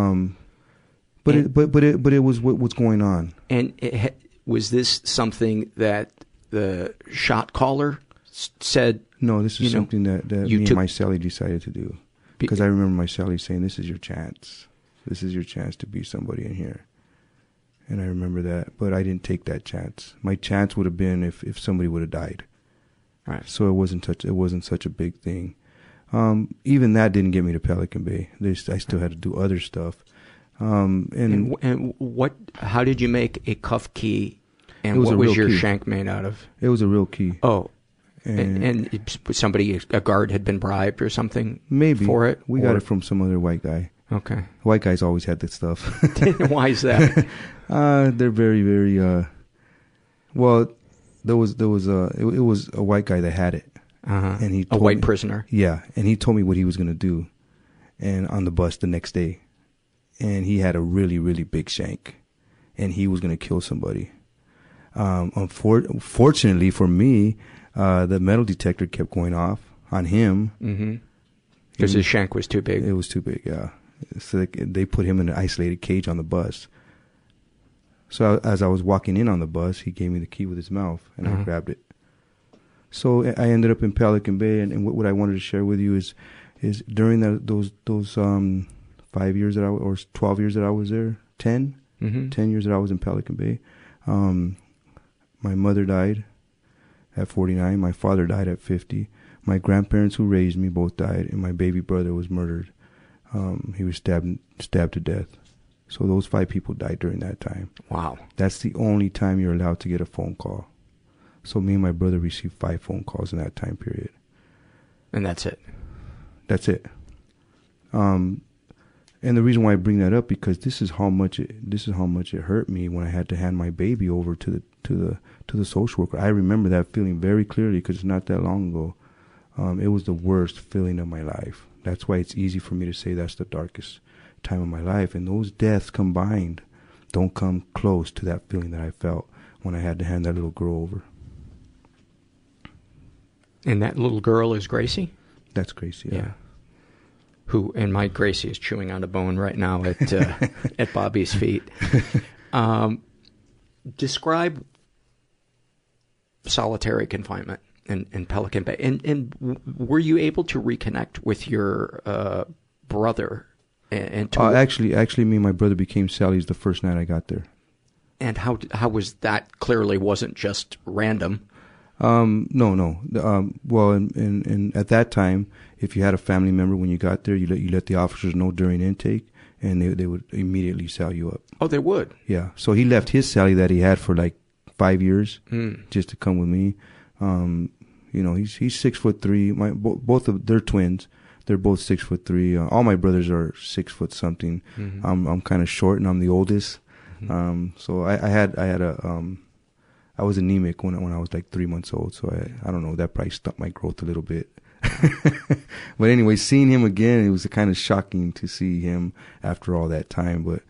But it was what's going on. And was this something that the shot caller said? No, this is something that me and my cellie decided to do. Because I remember my cellie saying, "This is your chance. This is your chance to be somebody in here." And I remember that, but I didn't take that chance. My chance would have been if somebody would have died. Right. So it wasn't such a big thing. Even that didn't get me to Pelican Bay. I still had to do other stuff. And what? How did you make a cuff key? And what was your shank made out of? It was a real key. Oh, and somebody, a guard, had been bribed or something. Maybe for it. We got it from some other white guy. Okay. White guys always had that stuff. Why is that? They're very, very. Well, it was a white guy that had it, and he told me, prisoner. Yeah, and he told me what he was going to do, and on the bus the next day, and he had a really, really big shank, and he was going to kill somebody. Fortunately for me, the metal detector kept going off on him. Because his shank was too big. It was too big, yeah. So they put him in an isolated cage on the bus. So as I was walking in on the bus, he gave me the key with his mouth, and I grabbed it. So I ended up in Pelican Bay, and what I wanted to share with you is during those 5 years or 12 years that I was there, 10 years that I was in Pelican Bay, my mother died at 49, my father died at 50, my grandparents who raised me both died, and my baby brother was murdered. He was stabbed to death. So those 5 people died during that time. Wow. That's the only time you're allowed to get a phone call. So me and my brother received 5 phone calls in that time period. And that's it? That's it. And the reason why I bring that up, because this is how much it hurt me when I had to hand my baby over to the social worker. I remember that feeling very clearly because it's not that long ago. It was the worst feeling of my life. That's why it's easy for me to say that's the darkest time of my life. And those deaths combined don't come close to that feeling that I felt when I had to hand that little girl over. And that little girl is Gracie? That's Gracie, yeah. And my Gracie is chewing on a bone right now at Bobby's feet. Describe solitary confinement in Pelican Bay. And were you able to reconnect with your brother? Actually, me and my brother became Sally's the first night I got there. And how was that? Clearly wasn't just random. No. Well, and at that time, if you had a family member when you got there, you let the officers know during intake, and they would immediately cell you up. Oh, they would? Yeah. So he left his Sally that he had for like 5 years just to come with me. He's 6'3". Both of they're twins. They're both 6'3". All my brothers are 6 foot something. I'm kind of short, and I'm the oldest. So I was anemic when I was like 3 months old. So I don't know, that probably stopped my growth a little bit. But anyway, seeing him again, it was kind of shocking to see him after all that time. But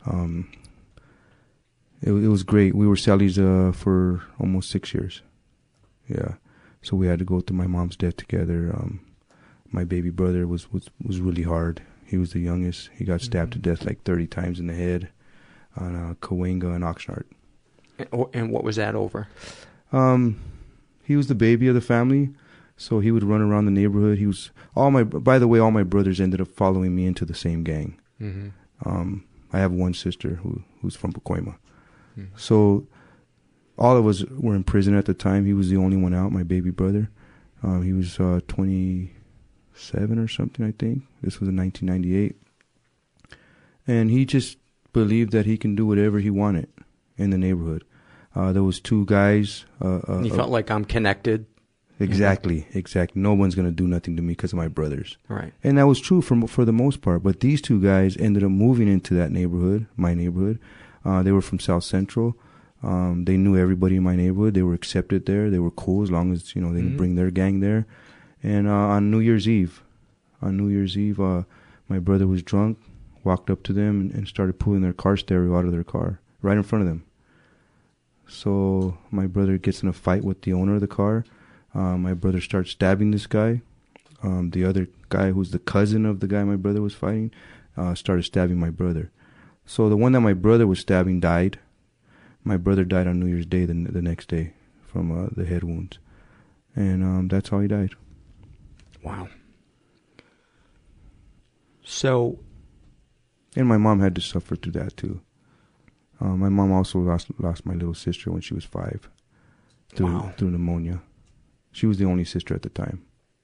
it was great. We were Sally's for almost 6 years. Yeah. So we had to go through my mom's death together. My baby brother was really hard. He was the youngest. He got stabbed to death like 30 times in the head on Cahuenga and Oxnard. And what was that over? He was the baby of the family, so he would run around the neighborhood. By the way, all my brothers ended up following me into the same gang. I have one sister who's from Pacoima. So all of us were in prison at the time. He was the only one out, my baby brother. He was 27 or something, I think. This was in 1998. And he just believed that he can do whatever he wanted in the neighborhood. There was 2 guys. You felt like I'm connected? Exactly. No one's going to do nothing to me because of my brothers. Right. And that was true for the most part. But these 2 guys ended up moving into that neighborhood, my neighborhood. They were from South Central. They knew everybody in my neighborhood. They were accepted there. They were cool as long as, they didn't bring their gang there. And on New Year's Eve, my brother was drunk, walked up to them and started pulling their car stereo out of their car right in front of them. So my brother gets in a fight with the owner of the car. My brother starts stabbing this guy. The other guy, who's the cousin of the guy my brother was fighting, started stabbing my brother. So the one that my brother was stabbing died. My brother died on New Year's Day, the next day, from the head wounds. And that's how he died. Wow. So... And my mom had to suffer through that, too. My mom also lost my little sister when she was 5 through pneumonia. She was the only sister at the time.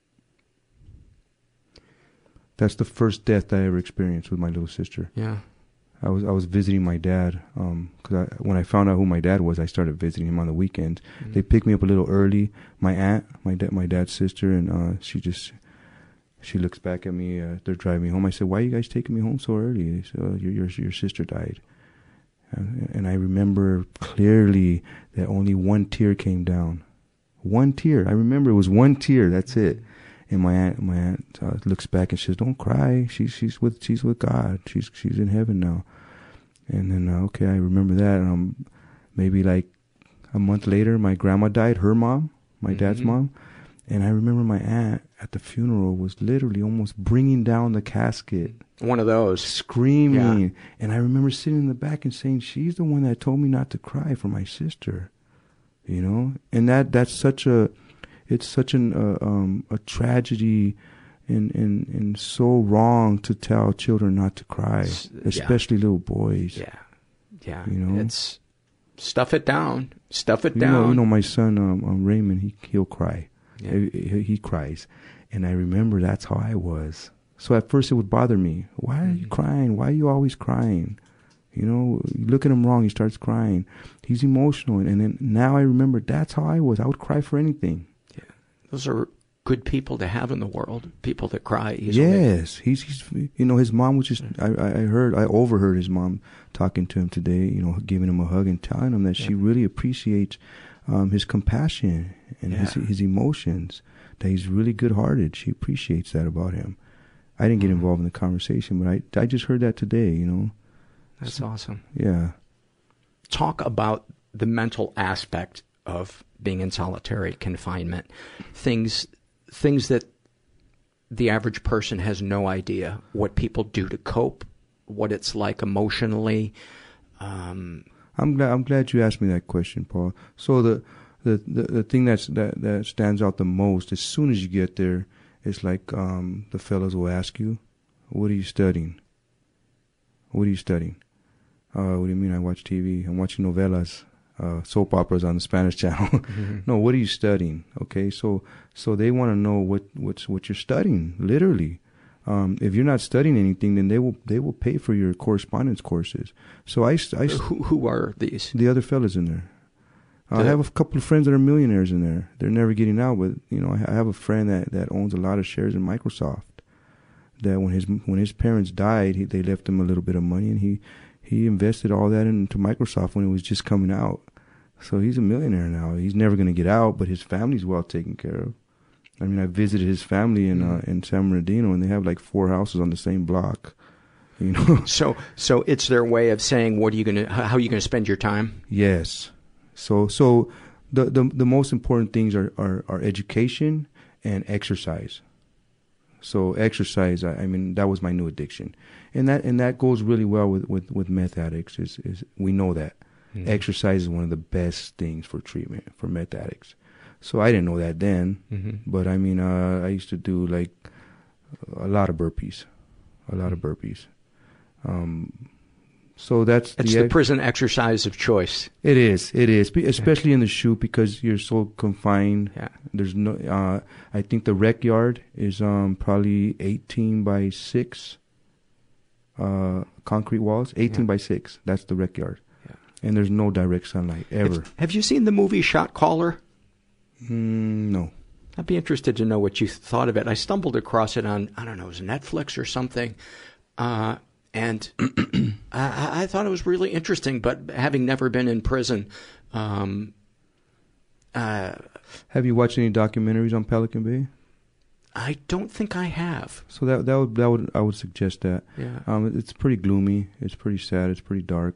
That's the first death I ever experienced with my little sister. Yeah. I was visiting my dad, because when I found out who my dad was, I started visiting him on the weekends. Mm-hmm. They picked me up a little early. My aunt, my dad's sister, and she looks back at me. They're driving me home. I said, "Why are you guys taking me home so early?" They said, "Oh, your sister died." And I remember clearly that only one tear came down. One tear. I remember it was one tear. That's it. And my aunt looks back and says, "Don't cry. She's with God. She's in heaven now." And then okay, I remember that. Maybe like a month later, my grandma died. Her mom, my dad's mom. And I remember my aunt at the funeral was literally almost bringing down the casket. One of those. Screaming. Yeah. And I remember sitting in the back and saying, "She's the one that told me not to cry for my sister." You know? And that's such a tragedy and so wrong to tell children not to cry, especially little boys. Yeah. Yeah. You know? It's stuff it down. You know, my son, Raymond, he'll cry. Yeah. He cries. And I remember that's how I was. So at first it would bother me. Why are you crying? Why are you always crying? You know, you look at him wrong, he starts crying. He's emotional. And then now I remember that's how I was. I would cry for anything. Yeah. Those are good people to have in the world. People that cry easily. Yes. He's you know, his mom was just, I overheard his mom talking to him today, you know, giving him a hug and telling him that she really appreciates his compassion and his emotions, that he's really good-hearted. She appreciates that about him. I didn't get involved in the conversation, but I just heard that today, you know. That's awesome. Yeah. Talk about the mental aspect of being in solitary confinement. Things that the average person has no idea what people do to cope, what it's like emotionally. I'm glad you asked me that question, Paul. So the thing that stands out the most, as soon as you get there, it's like the fellows will ask you, "What are you studying? What are you studying?" "What do you mean? I watch TV. I'm watching novelas, soap operas on the Spanish channel." Mm-hmm. "No, what are you studying?" Okay, so they want to know what you're studying, literally. If you're not studying anything, then they will pay for your correspondence courses. So who are these? The other fellas in there. I have a couple of friends that are millionaires in there. They're never getting out, but you know, I have a friend that owns a lot of shares in Microsoft. That when his parents died, they left him a little bit of money, and he invested all that into Microsoft when it was just coming out. So he's a millionaire now. He's never going to get out, but his family's well taken care of. I mean, I visited his family in San Bernardino, and they have like 4 houses on the same block. You know. So it's their way of saying, how are you gonna spend your time? Yes. So the most important things are education and exercise. So exercise, I mean, that was my new addiction, and that goes really well with meth addicts. Is we know that exercise is one of the best things for treatment for meth addicts. So I didn't know that then, but I mean, I used to do like a lot of burpees. So it's the prison exercise of choice. It is, especially in the SHU because you're so confined. Yeah. There's no, I think the rec yard is probably 18 by 6 concrete walls, 18 by 6. That's the rec yard. Yeah. And there's no direct sunlight ever. Have you seen the movie Shot Caller? No. I'd be interested to know what you thought of it. I stumbled across it on, I don't know, it was Netflix or something. And I thought it was really interesting, but having never been in prison. Have you watched any documentaries on Pelican Bay? I don't think I have. So that would I would suggest that. Yeah. It's pretty gloomy. It's pretty sad. It's pretty dark.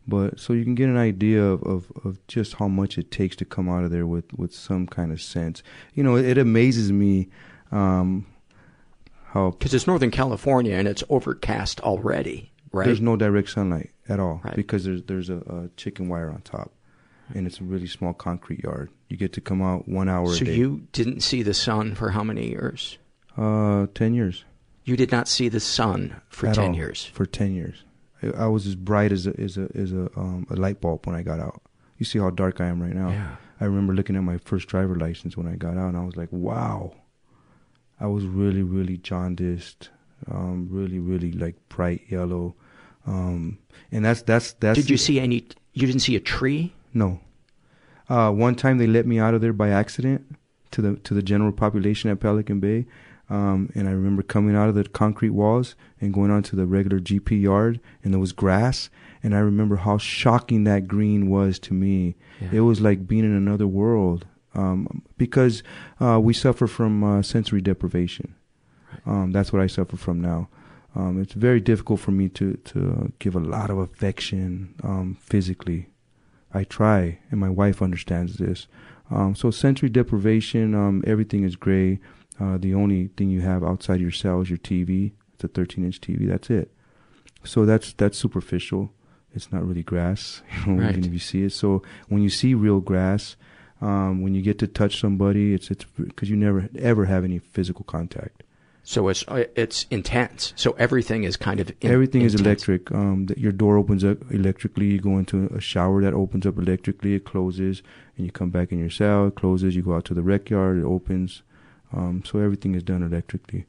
But so you can get an idea of just how much it takes to come out of there with some kind of sense. You know, it amazes me how... Because it's Northern California and it's overcast already, right? There's no direct sunlight at all, right. Because there's a chicken wire on top. And it's a really small concrete yard. You get to come out 1 hour a day. So you didn't see the sun for how many years? 10 years. You did not see the sun for 10 years? For 10 years. I was as bright as a light bulb when I got out. You see how dark I am right now. Yeah. I remember looking at my first driver license when I got out, and I was like, wow. I was really, really jaundiced, really, really like bright yellow. And that's. Did you see you didn't see a tree? No. One time they let me out of there by accident to the general population at Pelican Bay. And I remember coming out of the concrete walls and going onto the regular GP yard, and there was grass. And I remember how shocking that green was to me. Yeah. It was like being in another world, because we suffer from sensory deprivation. Right. That's what I suffer from now. It's very difficult for me to give a lot of affection physically. I try, and my wife understands this. So sensory deprivation, everything is gray. The only thing you have outside your cell is your TV. It's a 13-inch TV. That's it. So that's superficial. It's not really grass, right. Even if you see it. So when you see real grass, when you get to touch somebody, it's because you never ever have any physical contact. So it's intense. So everything is kind of everything intense. Is electric. Your door opens up electrically. You go into a shower that opens up electrically. It closes, and you come back in your cell. It closes. You go out to the rec yard. It opens. So everything is done electrically.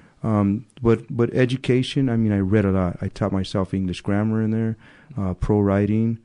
But education. I mean, I read a lot. I taught myself English grammar in there, pro writing.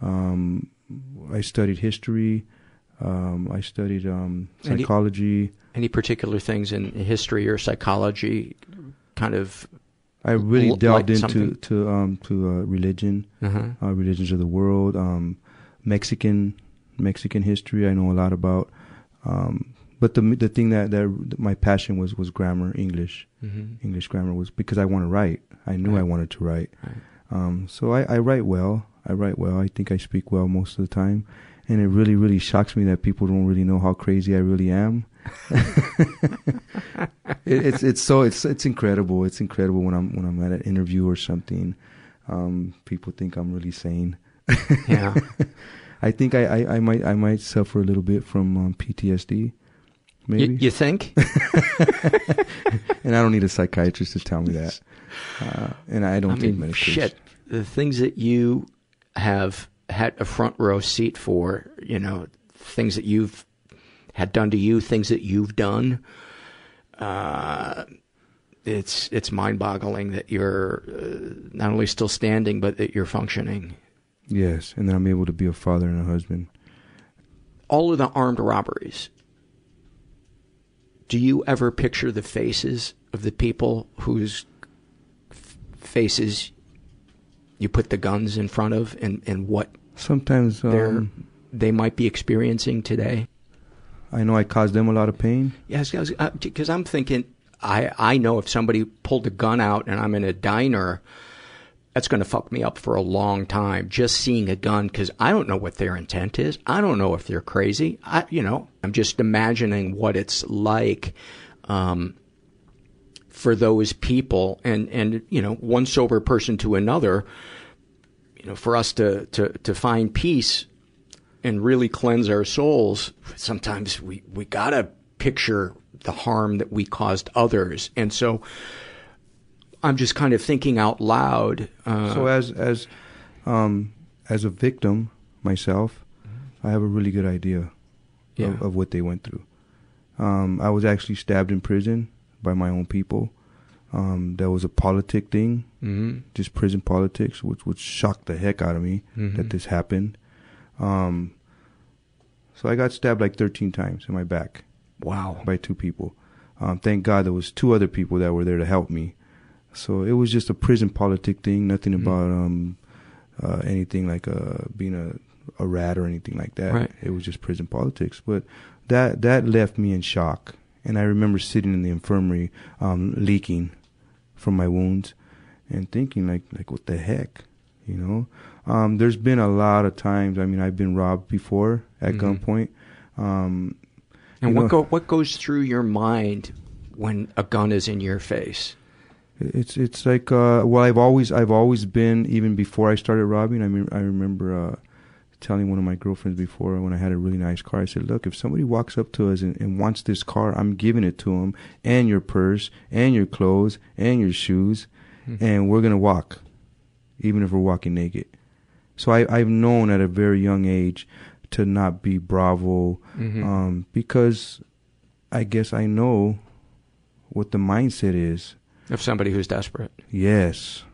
I studied history. I studied psychology. Any particular things in history or psychology kind of... I really delved into religion, religions of the world, Mexican history I know a lot about. But the thing that my passion was grammar, English. Mm-hmm. English grammar was because I want to write. I knew I wanted to write. Right. So I write well. I think I speak well most of the time. And it really, really shocks me that people don't really know how crazy I really am. It's incredible. It's incredible when I'm at an interview or something. People think I'm really sane. Yeah. I think I might suffer a little bit from PTSD. Maybe. You think? And I don't need a psychiatrist to tell me that. And I don't take medication. Shit. The things that you have had a front row seat for, things that you've had done to you, things that you've done. It's mind-boggling that you're not only still standing, but that you're functioning. Yes, and that I'm able to be a father and a husband. All of the armed robberies, do you ever picture the faces of the people whose faces you put the guns in front of and what sometimes they might be experiencing today? I know I caused them a lot of pain. Yes, because I'm thinking, I know if somebody pulled a gun out and I'm in a diner, that's going to fuck me up for a long time. Just seeing a gun, because I don't know what their intent is. I don't know if they're crazy. I'm just imagining what it's like for those people, and one sober person to another. For us to find peace and really cleanse our souls, sometimes we gotta picture the harm that we caused others. And so I'm just kind of thinking out loud. So as a victim myself, I have a really good idea of what they went through. I was actually stabbed in prison by my own people. That was a politic thing, just prison politics, which shocked the heck out of me that this happened. So I got stabbed like 13 times in my back. Wow. By 2 people. Thank God there was 2 other people that were there to help me. So it was just a prison politic thing, nothing about anything like being a rat or anything like that. Right. It was just prison politics. But that left me in shock. And I remember sitting in the infirmary leaking from my wounds and thinking like what the heck? you know. There's been a lot of times, I mean, I've been robbed before at gunpoint. And what goes through your mind when a gun is in your face? It's like, well, I've always been, even before I started robbing, I remember telling one of my girlfriends before, when I had a really nice car, I said, look, if somebody walks up to us and wants this car, I'm giving it to them, and your purse, and your clothes, and your shoes, and we're going to walk, even if we're walking naked. So I've known at a very young age to not be bravo, because I guess I know what the mindset is. Of somebody who's desperate. Yes.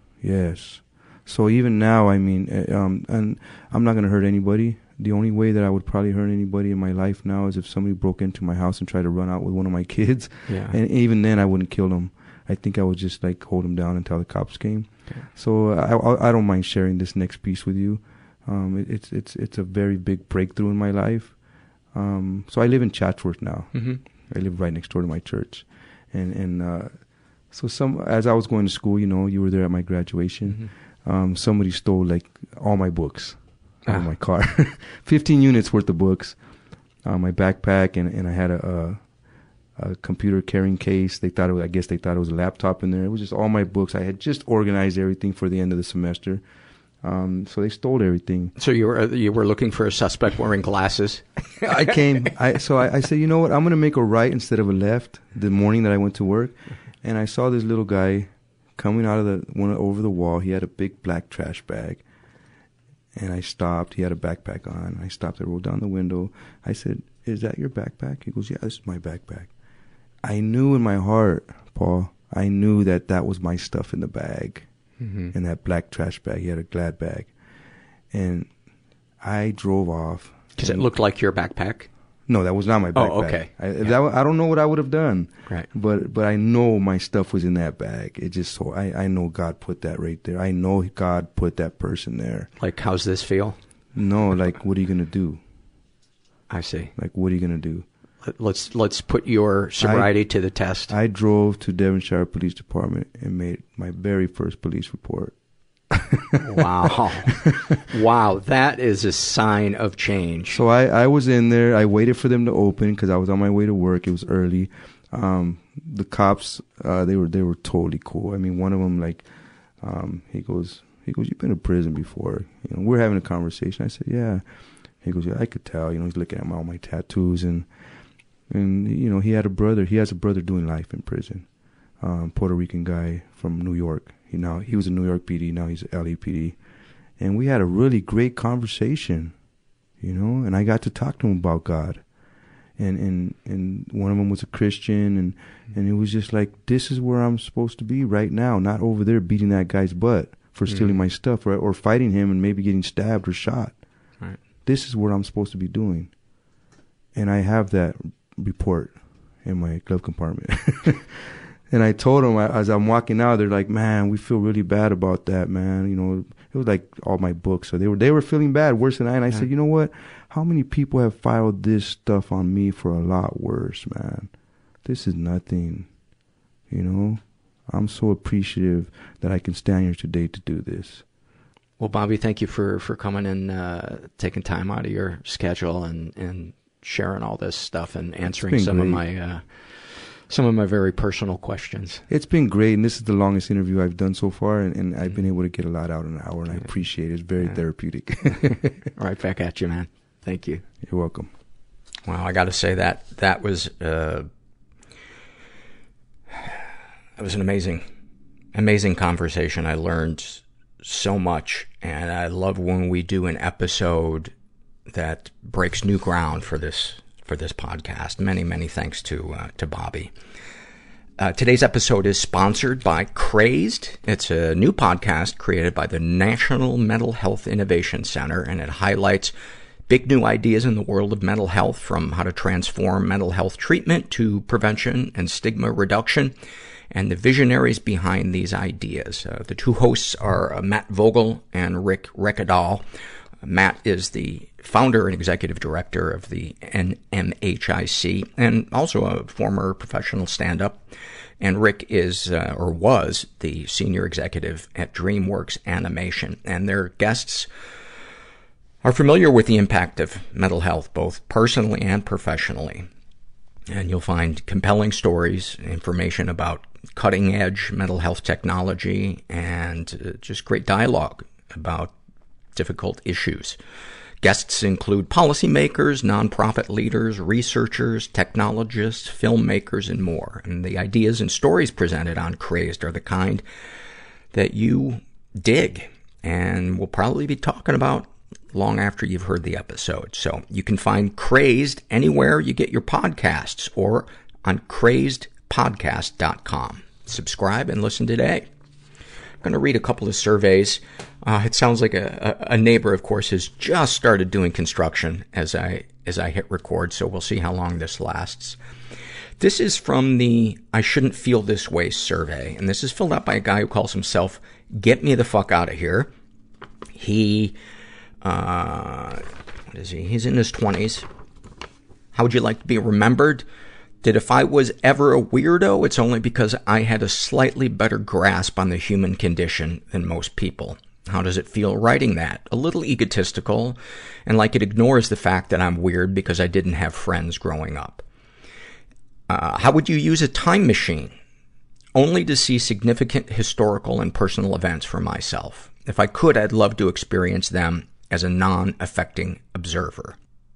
So even now, I mean, and I'm not going to hurt anybody. The only way that I would probably hurt anybody in my life now is if somebody broke into my house and tried to run out with one of my kids. Yeah. And even then, I wouldn't kill them. I think I would just like hold them down until the cops came. Okay. So I don't mind sharing this next piece with you. It's a very big breakthrough in my life. So I live in Chatsworth now. I live right next door to my church, and so as I was going to school, you know, you were there at my graduation. Somebody stole like all my books out of my car, 15 units worth of books, my backpack, and I had a computer carrying case. I guess they thought it was a laptop in there. It was just all my books. I had just organized everything for the end of the semester. So they stole everything. So you were looking for a suspect wearing glasses? I said, you know what? I'm going to make a right instead of a left the morning that I went to work. And I saw this little guy coming out of over the wall. He had a big black trash bag. And I stopped. He had a backpack on. I stopped. I rolled down the window. I said, is that your backpack? He goes, yeah, this is my backpack. I knew in my heart, Paul, I knew that was my stuff in the bag. In that black trash bag. He had a Glad bag. And I drove off. Because it looked like your backpack? No, that was not my backpack. Oh, okay. I don't know what I would have done. Right. But I know my stuff was in that bag. It just so I know God put that right there. I know God put that person there. Like, how's this feel? No, like, what are you going to do? I see. Like, what are you going to do? Let's put your sobriety to the test. I drove to Devonshire Police Department and made my very first police report. Wow. Wow, that is a sign of change. So I was in there. I waited for them to open because I was on my way to work. It was early. The cops, they were totally cool. I mean, one of them, like, he goes, you've been in prison before. You know, we're having a conversation. I said, yeah. He goes, yeah, I could tell. You know, he's looking at all my tattoos and you know, he has a brother doing life in prison. Puerto Rican guy from New York. He was a New York PD, now he's LAPD. And we had a really great conversation, you know, and I got to talk to him about God. And one of them was a Christian, and it was just like, this is where I'm supposed to be right now, not over there beating that guy's butt for stealing my stuff, right, or fighting him and maybe getting stabbed or shot. Right. This is what I'm supposed to be doing. And I have that report in my glove compartment. And I told them as I'm walking out, they're like, man, we feel really bad about that, man. You know, it was like all my books. So they were feeling bad, worse than I. And I said, you know what? How many people have filed this stuff on me for a lot worse, man? This is nothing, you know? I'm so appreciative that I can stand here today to do this. Well, Bobby, thank you for coming and taking time out of your schedule and sharing all this stuff and answering some of my very personal questions. It's been great, and this is the longest interview I've done so far, and I've been able to get a lot out in an hour, and I appreciate it. It's very therapeutic. Right back at you, man. Thank you. You're welcome. Wow, I got to say that was an amazing conversation. I learned so much, and I love when we do an episode that breaks new ground for this podcast. Many thanks to Bobby. Today's episode is sponsored by Crazed. It's a new podcast created by the National Mental Health Innovation Center, and it highlights big new ideas in the world of mental health, from how to transform mental health treatment to prevention and stigma reduction, and the visionaries behind these ideas. The two hosts are Matt Vogel and Rick Reckadal. Matt is the founder and executive director of the NMHIC and also a former professional stand-up. And Rick is, or was, the senior executive at DreamWorks Animation. And their guests are familiar with the impact of mental health, both personally and professionally. And you'll find compelling stories, information about cutting-edge mental health technology, and just great dialogue about difficult issues. Guests include policymakers, nonprofit leaders, researchers, technologists, filmmakers, and more. And the ideas and stories presented on Crazed are the kind that you dig and will probably be talking about long after you've heard the episode. So you can find Crazed anywhere you get your podcasts or on crazedpodcast.com. Subscribe and listen today. I'm going to read a couple of surveys. It sounds like a neighbor, of course, has just started doing construction as I hit record, so we'll see how long this lasts. This is from the I Shouldn't Feel This Way survey, and this is filled out by a guy who calls himself Get Me the Fuck Out of Here. He, what is he? He's in his 20s. How would you like to be remembered? That if I was ever a weirdo, it's only because I had a slightly better grasp on the human condition than most people. How does it feel writing that? A little egotistical, and like it ignores the fact that I'm weird because I didn't have friends growing up. How would you use a time machine? Only to see significant historical and personal events for myself. If I could, I'd love to experience them as a non-affecting observer.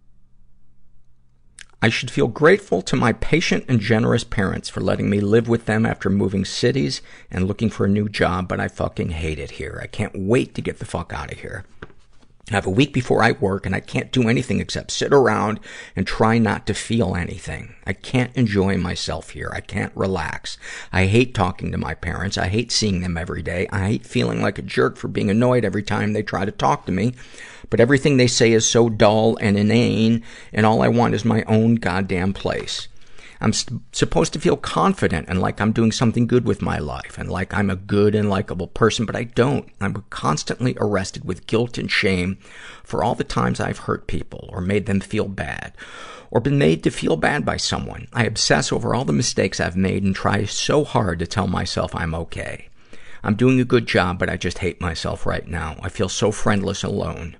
I should feel grateful to my patient and generous parents for letting me live with them after moving cities and looking for a new job, but I fucking hate it here. I can't wait to get the fuck out of here. I have a week before I work and I can't do anything except sit around and try not to feel anything. I can't enjoy myself here. I can't relax. I hate talking to my parents. I hate seeing them every day. I hate feeling like a jerk for being annoyed every time they try to talk to me. But everything they say is so dull and inane, and all I want is my own goddamn place. I'm supposed to feel confident and like I'm doing something good with my life and like I'm a good and likable person, but I don't. I'm constantly arrested with guilt and shame for all the times I've hurt people or made them feel bad or been made to feel bad by someone. I obsess over all the mistakes I've made and try so hard to tell myself I'm okay. I'm doing a good job, but I just hate myself right now. I feel so friendless alone.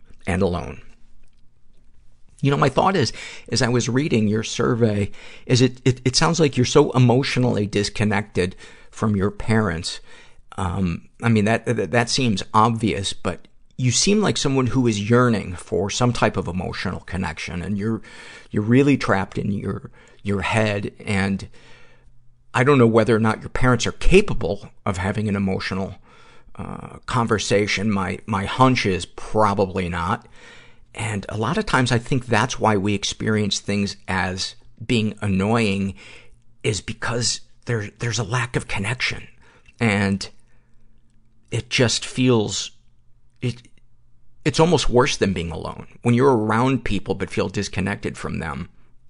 You know, my thought is, as I was reading your survey, is it sounds like you're so emotionally disconnected from your parents. I mean, that seems obvious, but you seem like someone who is yearning for some type of emotional connection, and you're really trapped in your head, and I don't know whether or not your parents are capable of having an emotional conversation. My hunch is probably not. And a lot of times I think that's why we experience things as being annoying, is because there's a lack of connection. And it just feels, it's almost worse than being alone. When you're around people but feel disconnected from them,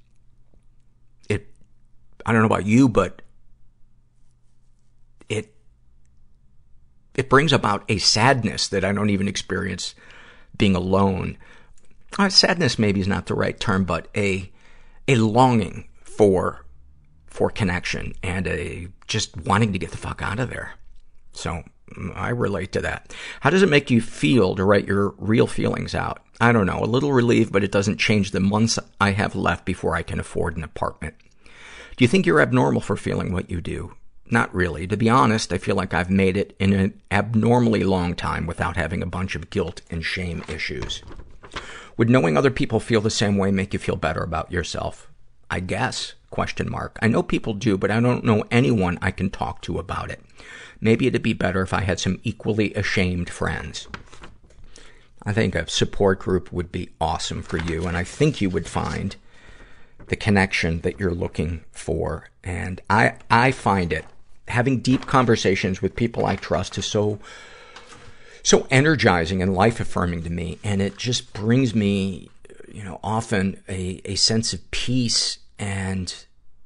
I don't know about you, but it brings about a sadness that I don't even experience being alone. Sadness maybe is not the right term, but a longing for connection and a just wanting to get the fuck out of there. So I relate to that. How does it make you feel to write your real feelings out? I don't know, a little relieved, but it doesn't change the months I have left before I can afford an apartment. Do you think you're abnormal for feeling what you do? Not really. To be honest, I feel like I've made it in an abnormally long time without having a bunch of guilt and shame issues. Would knowing other people feel the same way make you feel better about yourself? I guess, ? I know people do, but I don't know anyone I can talk to about it. Maybe it'd be better if I had some equally ashamed friends. I think a support group would be awesome for you, and I think you would find the connection that you're looking for. And I find it, having deep conversations with people I trust is so energizing and life-affirming to me. And it just brings me, often a sense of peace and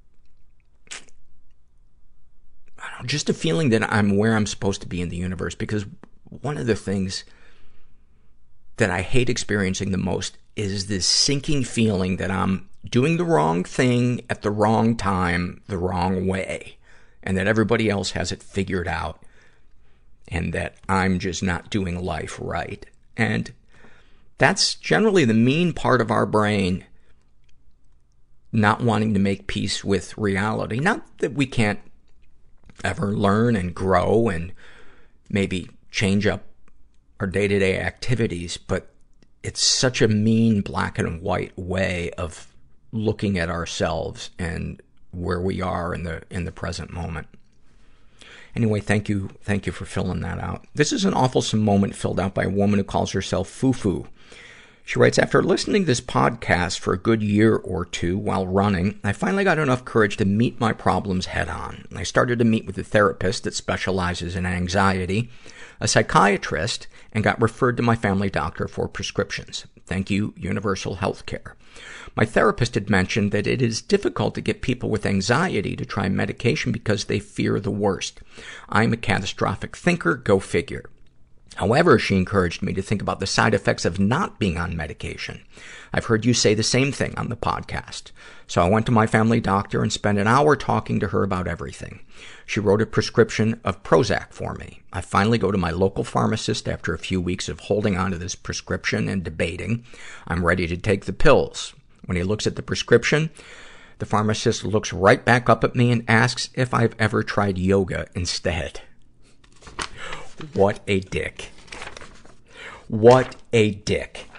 just a feeling that I'm where I'm supposed to be in the universe. Because one of the things that I hate experiencing the most is this sinking feeling that I'm doing the wrong thing at the wrong time, the wrong way, and that everybody else has it figured out, and that I'm just not doing life right. And that's generally the mean part of our brain, not wanting to make peace with reality. Not that we can't ever learn and grow and maybe change up our day-to-day activities, but it's such a mean black and white way of looking at ourselves and where we are in the present moment. Anyway, thank you for filling that out. This is an awfulsome moment filled out by a woman who calls herself Fufu. She writes, after listening to this podcast for a good year or two while running, I finally got enough courage to meet my problems head on. I started to meet with a therapist that specializes in anxiety, a psychiatrist, and got referred to my family doctor for prescriptions. Thank you, Universal Healthcare. My therapist had mentioned that it is difficult to get people with anxiety to try medication because they fear the worst. I'm a catastrophic thinker, go figure. However, she encouraged me to think about the side effects of not being on medication. I've heard you say the same thing on the podcast. So I went to my family doctor and spent an hour talking to her about everything. She wrote a prescription of Prozac for me. I finally go to my local pharmacist after a few weeks of holding on to this prescription and debating. I'm ready to take the pills. When he looks at the prescription, the pharmacist looks right back up at me and asks if I've ever tried yoga instead. What a dick. What a dick.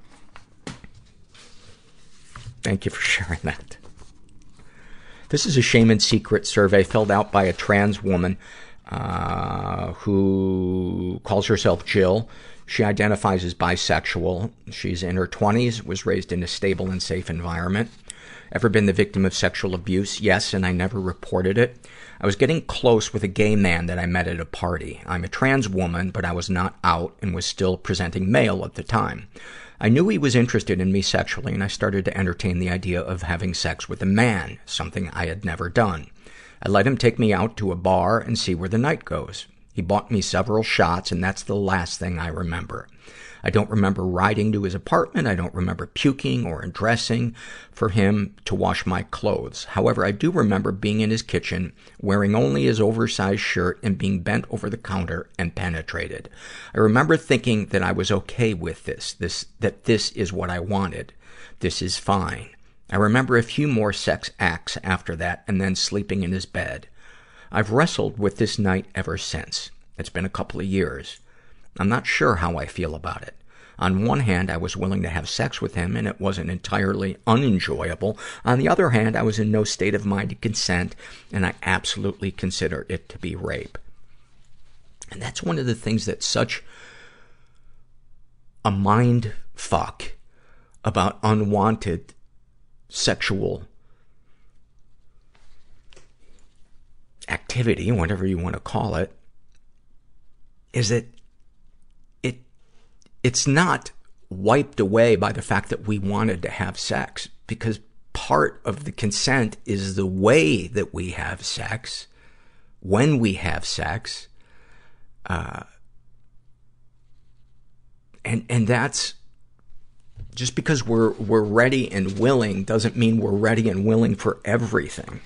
Thank you for sharing that. This is a shame and secret survey filled out by a trans woman who calls herself Jill. She identifies as bisexual. She's in her 20s, was raised in a stable and safe environment. Ever been the victim of sexual abuse? Yes, and I never reported it. I was getting close with a gay man that I met at a party. I'm a trans woman, but I was not out and was still presenting male at the time. I knew he was interested in me sexually, and I started to entertain the idea of having sex with a man, something I had never done. I let him take me out to a bar and see where the night goes. He bought me several shots, and that's the last thing I remember. I don't remember riding to his apartment. I don't remember puking or undressing for him to wash my clothes. However, I do remember being in his kitchen, wearing only his oversized shirt and being bent over the counter and penetrated. I remember thinking that I was okay with that this is what I wanted. This is fine. I remember a few more sex acts after that and then sleeping in his bed. I've wrestled with this night ever since. It's been a couple of years. I'm not sure how I feel about it. On one hand, I was willing to have sex with him, and it wasn't entirely unenjoyable. On the other hand, I was in no state of mind to consent, and I absolutely consider it to be rape. And that's one of the things that's such a mind fuck about unwanted sexual activity, whatever you want to call it, is that it's not wiped away by the fact that we wanted to have sex, because part of the consent is the way that we have sex, when we have sex, and that's just because we're ready and willing doesn't mean we're ready and willing for everything.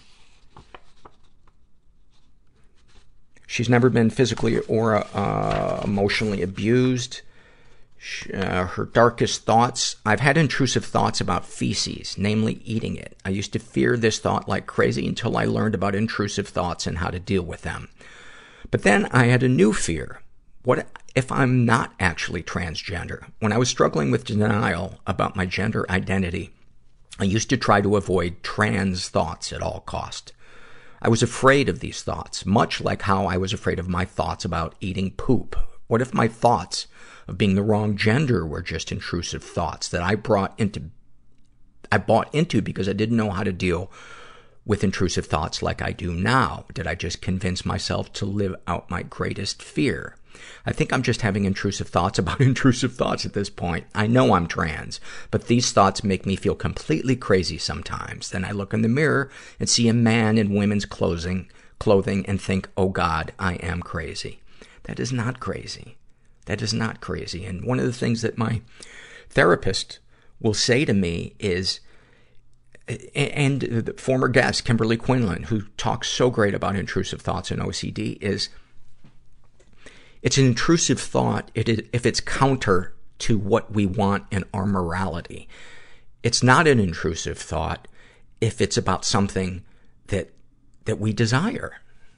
She's never been physically or emotionally abused. Her darkest thoughts, I've had intrusive thoughts about feces, namely eating it. I used to fear this thought like crazy until I learned about intrusive thoughts and how to deal with them. But then I had a new fear. What if I'm not actually transgender? When I was struggling with denial about my gender identity, I used to try to avoid trans thoughts at all costs. I was afraid of these thoughts, much like how I was afraid of my thoughts about eating poop. What if my thoughts of being the wrong gender were just intrusive thoughts that I bought into because I didn't know how to deal with intrusive thoughts like I do now? Did I just convince myself to live out my greatest fear? I think I'm just having intrusive thoughts about intrusive thoughts at this point. I know I'm trans, but these thoughts make me feel completely crazy sometimes. Then I look in the mirror and see a man in women's clothing and think, oh God, I am crazy. That is not crazy. That is not crazy. And one of the things that my therapist will say to me is, and the former guest, Kimberly Quinlan, who talks so great about intrusive thoughts and OCD, is it's an intrusive thought if it's counter to what we want in our morality. It's not an intrusive thought if it's about something that we desire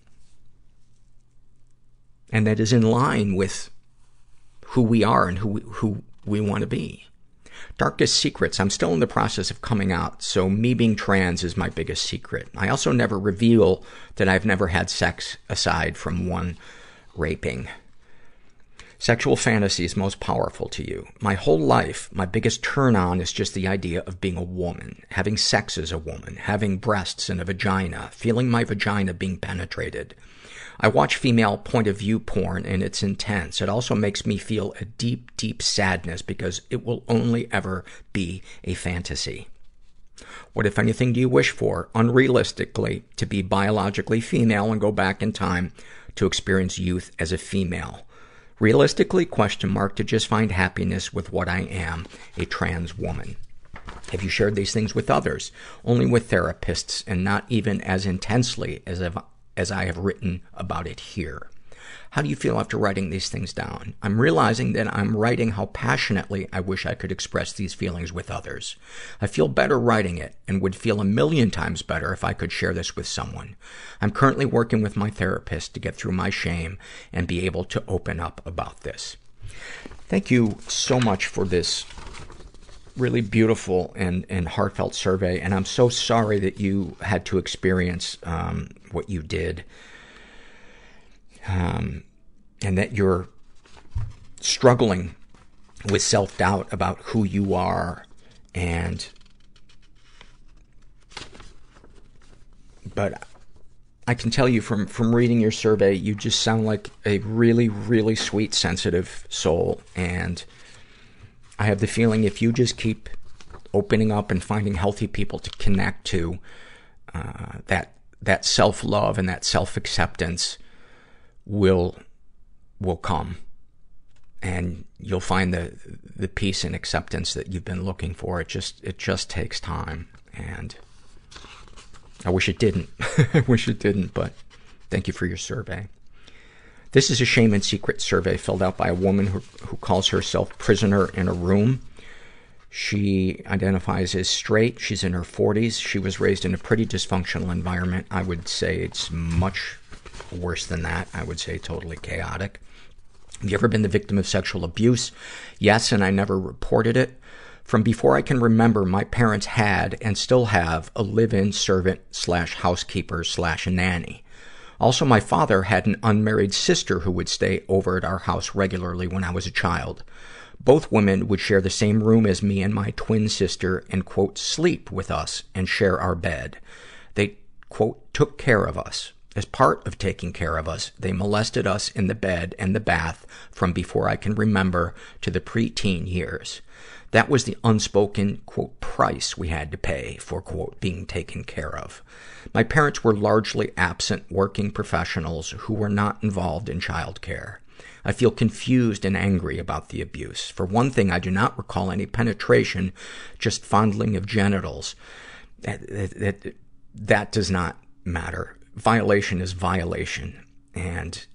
and that is in line with who we are and who we want to be. Darkest secrets. I'm still in the process of coming out, so me being trans is my biggest secret. I also never reveal that I've never had sex aside from one raping. Sexual fantasies most powerful to you. My whole life, my biggest turn on is just the idea of being a woman, having sex as a woman, having breasts and a vagina, feeling my vagina being penetrated. I watch female point of view porn and it's intense. It also makes me feel a deep, deep sadness because it will only ever be a fantasy. What, if anything, do you wish for? Unrealistically, to be biologically female and go back in time to experience youth as a female. Realistically, ? To just find happiness with what I am, a trans woman. Have you shared these things with others? Only with therapists, and not even as intensely as I have written about it here. How do you feel after writing these things down? I'm realizing that I'm writing how passionately I wish I could express these feelings with others. I feel better writing it and would feel 1,000,000 times better if I could share this with someone. I'm currently working with my therapist to get through my shame and be able to open up about this. Thank you so much for this really beautiful and heartfelt survey. And I'm so sorry that you had to experience what you did. And that you're struggling with self-doubt about who you are. But I can tell you from reading your survey, you just sound like a really, really sweet, sensitive soul. And I have the feeling if you just keep opening up and finding healthy people to connect to, that self-love and that self-acceptance will come. And you'll find the peace and acceptance that you've been looking for. It just takes time. And I wish it didn't. I wish it didn't, but thank you for your survey. This is a shame and secret survey filled out by a woman who calls herself Prisoner in a Room. She identifies as straight. She's in her 40s. She was raised in a pretty dysfunctional environment. I would say it's much worse than that. I would say totally chaotic. Have you ever been the victim of sexual abuse? Yes, and I never reported it. From before I can remember, my parents had and still have a live-in servant/housekeeper/nanny. Also, my father had an unmarried sister who would stay over at our house regularly when I was a child. Both women would share the same room as me and my twin sister and, quote, sleep with us and share our bed. They, quote, took care of us. As part of taking care of us, they molested us in the bed and the bath from before I can remember to the preteen years. That was the unspoken, quote, price we had to pay for, quote, being taken care of. My parents were largely absent working professionals who were not involved in childcare. I feel confused and angry about the abuse. For one thing, I do not recall any penetration, just fondling of genitals. That does not matter. Violation is violation. And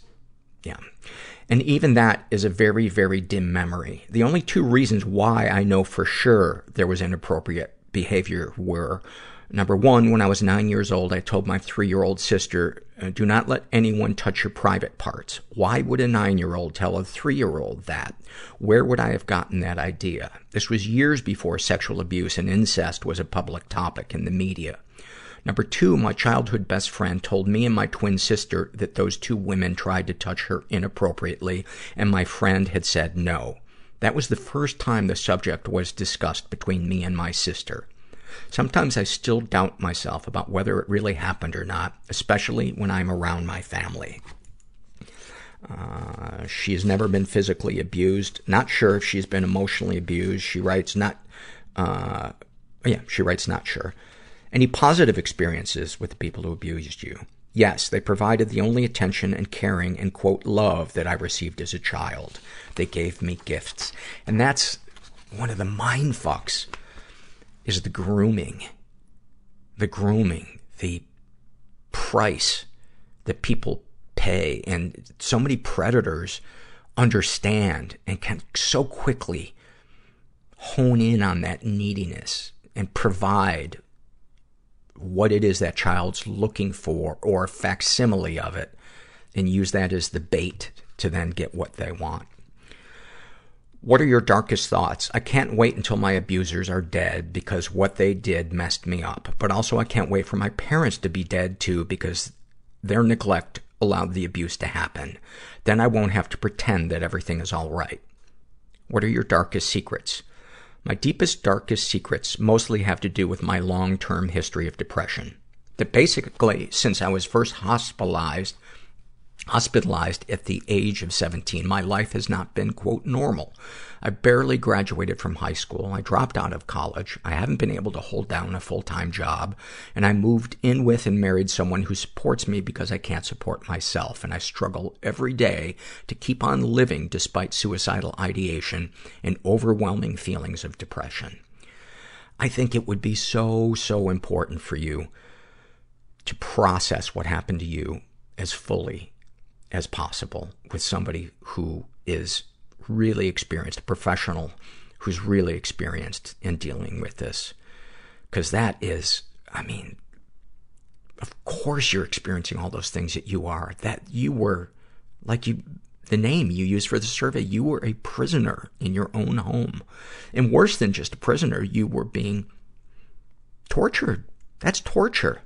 and even that is a very, very dim memory. The only two reasons why I know for sure there was inappropriate behavior were, number one, when I was 9 years old, I told my 3-year-old sister, do not let anyone touch your private parts. Why would a 9-year-old tell a 3-year-old that? Where would I have gotten that idea? This was years before sexual abuse and incest was a public topic in the media. Number two, my childhood best friend told me and my twin sister that those two women tried to touch her inappropriately, and my friend had said no. That was the first time the subject was discussed between me and my sister. Sometimes I still doubt myself about whether it really happened or not, especially when I'm around my family. She has never been physically abused. Not sure if she's been emotionally abused. She writes not sure. Any positive experiences with the people who abused you? Yes, they provided the only attention and caring and, quote, love that I received as a child. They gave me gifts. And that's one of the mind fucks, is the grooming. The grooming, the price that people pay. And so many predators understand and can so quickly hone in on that neediness and provide what it is that child's looking for, or a facsimile of it, and use that as the bait to then get what they want. What are your darkest thoughts? I can't wait until my abusers are dead because what they did messed me up. But also I can't wait for my parents to be dead too because their neglect allowed the abuse to happen. Then I won't have to pretend that everything is all right. What are your darkest secrets? My deepest, darkest secrets mostly have to do with my long-term history of depression. That basically, since I was first hospitalized at the age of 17, my life has not been, quote, normal. I barely graduated from high school. I dropped out of college. I haven't been able to hold down a full-time job. And I moved in with and married someone who supports me because I can't support myself. And I struggle every day to keep on living despite suicidal ideation and overwhelming feelings of depression. I think it would be so, so important for you to process what happened to you as fully as possible with somebody who is really experienced, a professional who's really experienced in dealing with this. Because that is, I mean, of course you're experiencing all those things that you are. That you were, like you, the name you used for the survey, you were a prisoner in your own home. And worse than just a prisoner, you were being tortured. That's torture.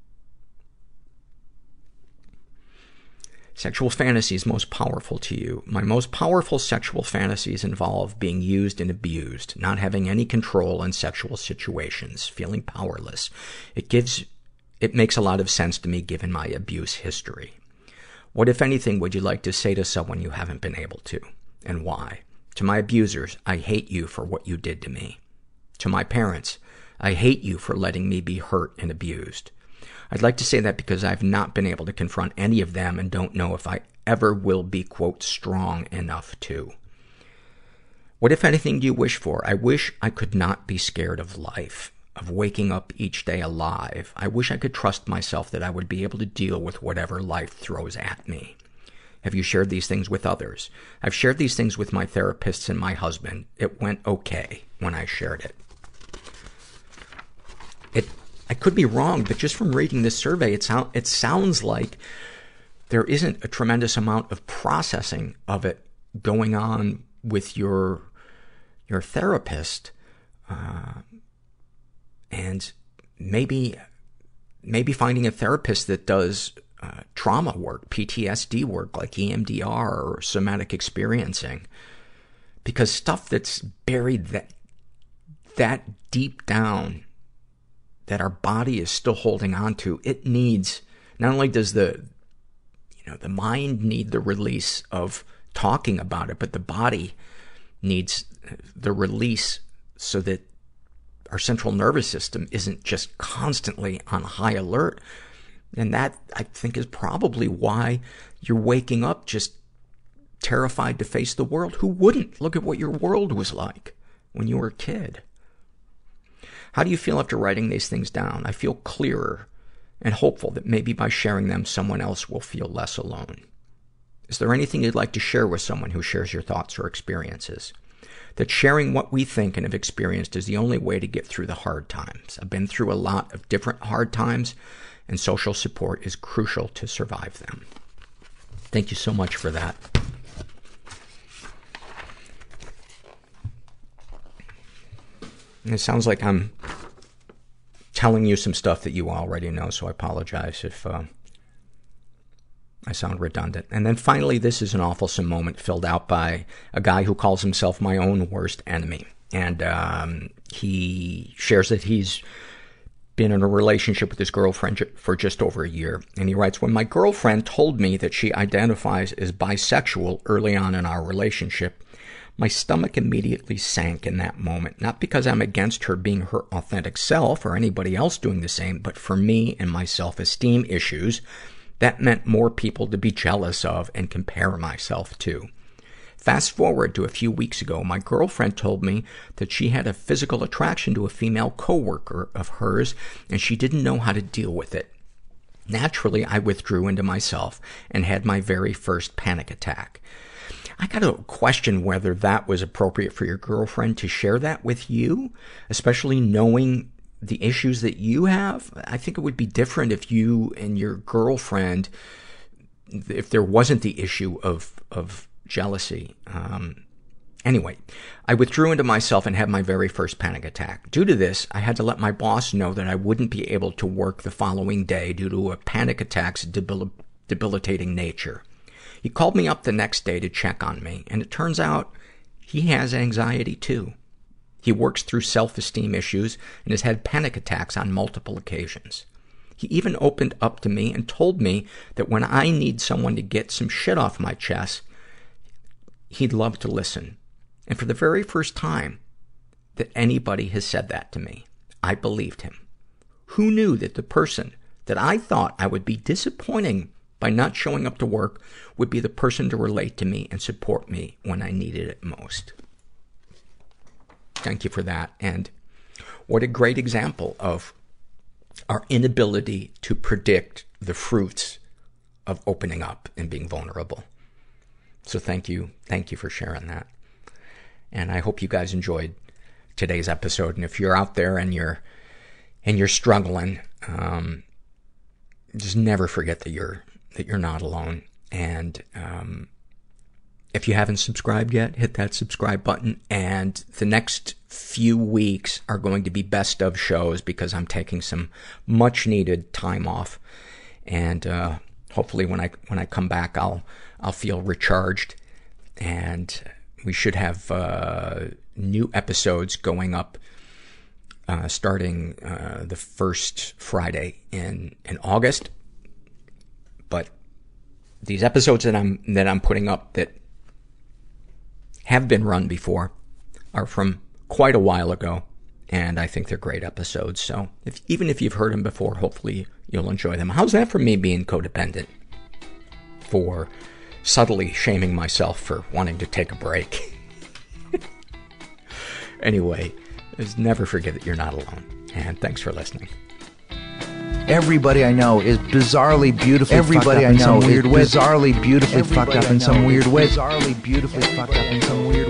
Sexual fantasies most powerful to you. My most powerful sexual fantasies involve being used and abused, not having any control in sexual situations, feeling powerless. It makes a lot of sense to me given my abuse history. What, if anything, would you like to say to someone you haven't been able to, and why? To my abusers, I hate you for what you did to me. To my parents, I hate you for letting me be hurt and abused. I'd like to say that because I've not been able to confront any of them and don't know if I ever will be, quote, strong enough to. What, if anything, do you wish for? I wish I could not be scared of life, of waking up each day alive. I wish I could trust myself that I would be able to deal with whatever life throws at me. Have you shared these things with others? I've shared these things with my therapists and my husband. It went okay when I shared it. I could be wrong, but just from reading this survey, it sounds like there isn't a tremendous amount of processing of it going on with your therapist. And maybe finding a therapist that does trauma work, PTSD work, like EMDR or somatic experiencing. Because stuff that's buried that deep down, that our body is still holding on to, it needs, not only does the mind need the release of talking about it, but the body needs the release so that our central nervous system isn't just constantly on high alert. And that, I think, is probably why you're waking up just terrified to face the world. Who wouldn't? Look at what your world was like when you were a kid. How do you feel after writing these things down? I feel clearer and hopeful that maybe by sharing them, someone else will feel less alone. Is there anything you'd like to share with someone who shares your thoughts or experiences? That sharing what we think and have experienced is the only way to get through the hard times. I've been through a lot of different hard times, and social support is crucial to survive them. Thank you so much for that. And it sounds like I'm telling you some stuff that you already know, so I apologize if I sound redundant. And then finally, this is an awfulsome moment filled out by a guy who calls himself my own worst enemy. And he shares that he's been in a relationship with his girlfriend for just over a year. And he writes, when my girlfriend told me that she identifies as bisexual early on in our relationship, my stomach immediately sank in that moment. Not because I'm against her being her authentic self or anybody else doing the same, but for me and my self-esteem issues, That meant more people to be jealous of and compare myself to. Fast forward to a few weeks ago, my girlfriend told me that she had a physical attraction to a female coworker of hers, and she didn't know how to deal with it. Naturally, I withdrew into myself and had my very first panic attack. I gotta question whether that was appropriate for your girlfriend to share that with you, especially knowing the issues that you have. I think it would be different if you and your girlfriend, if there wasn't the issue of jealousy. Anyway, I withdrew into myself and had my very first panic attack. Due to this, I had to let my boss know that I wouldn't be able to work the following day due to a panic attack's debilitating nature. He called me up the next day to check on me, and it turns out he has anxiety too. He works through self-esteem issues and has had panic attacks on multiple occasions. He even opened up to me and told me that when I need someone to get some shit off my chest, he'd love to listen. And for the very first time that anybody has said that to me, I believed him. Who knew that the person that I thought I would be disappointing by not showing up to work would be the person to relate to me and support me when I needed it most? Thank you for that. And what a great example of our inability to predict the fruits of opening up and being vulnerable. So thank you. Thank you for sharing that. And I hope you guys enjoyed today's episode. And if you're out there and you're struggling, just never forget that you're not alone. And, if you haven't subscribed yet, hit that subscribe button. And the next few weeks are going to be best of shows because I'm taking some much needed time off. And, hopefully when I come back, I'll feel recharged, and we should have, new episodes going up, starting, the first Friday in August. But these episodes that I'm putting up that have been run before are from quite a while ago, and I think they're great episodes. So even if you've heard them before, hopefully you'll enjoy them. How's that for me being codependent? For subtly shaming myself for wanting to take a break. Anyway, just never forget that you're not alone. And thanks for listening. Everybody I know is bizarrely beautifully fucked up in some weird way. Bizarrely beautifully fucked up in some weird way. Bizarrely beautifully fucked up in some weird way.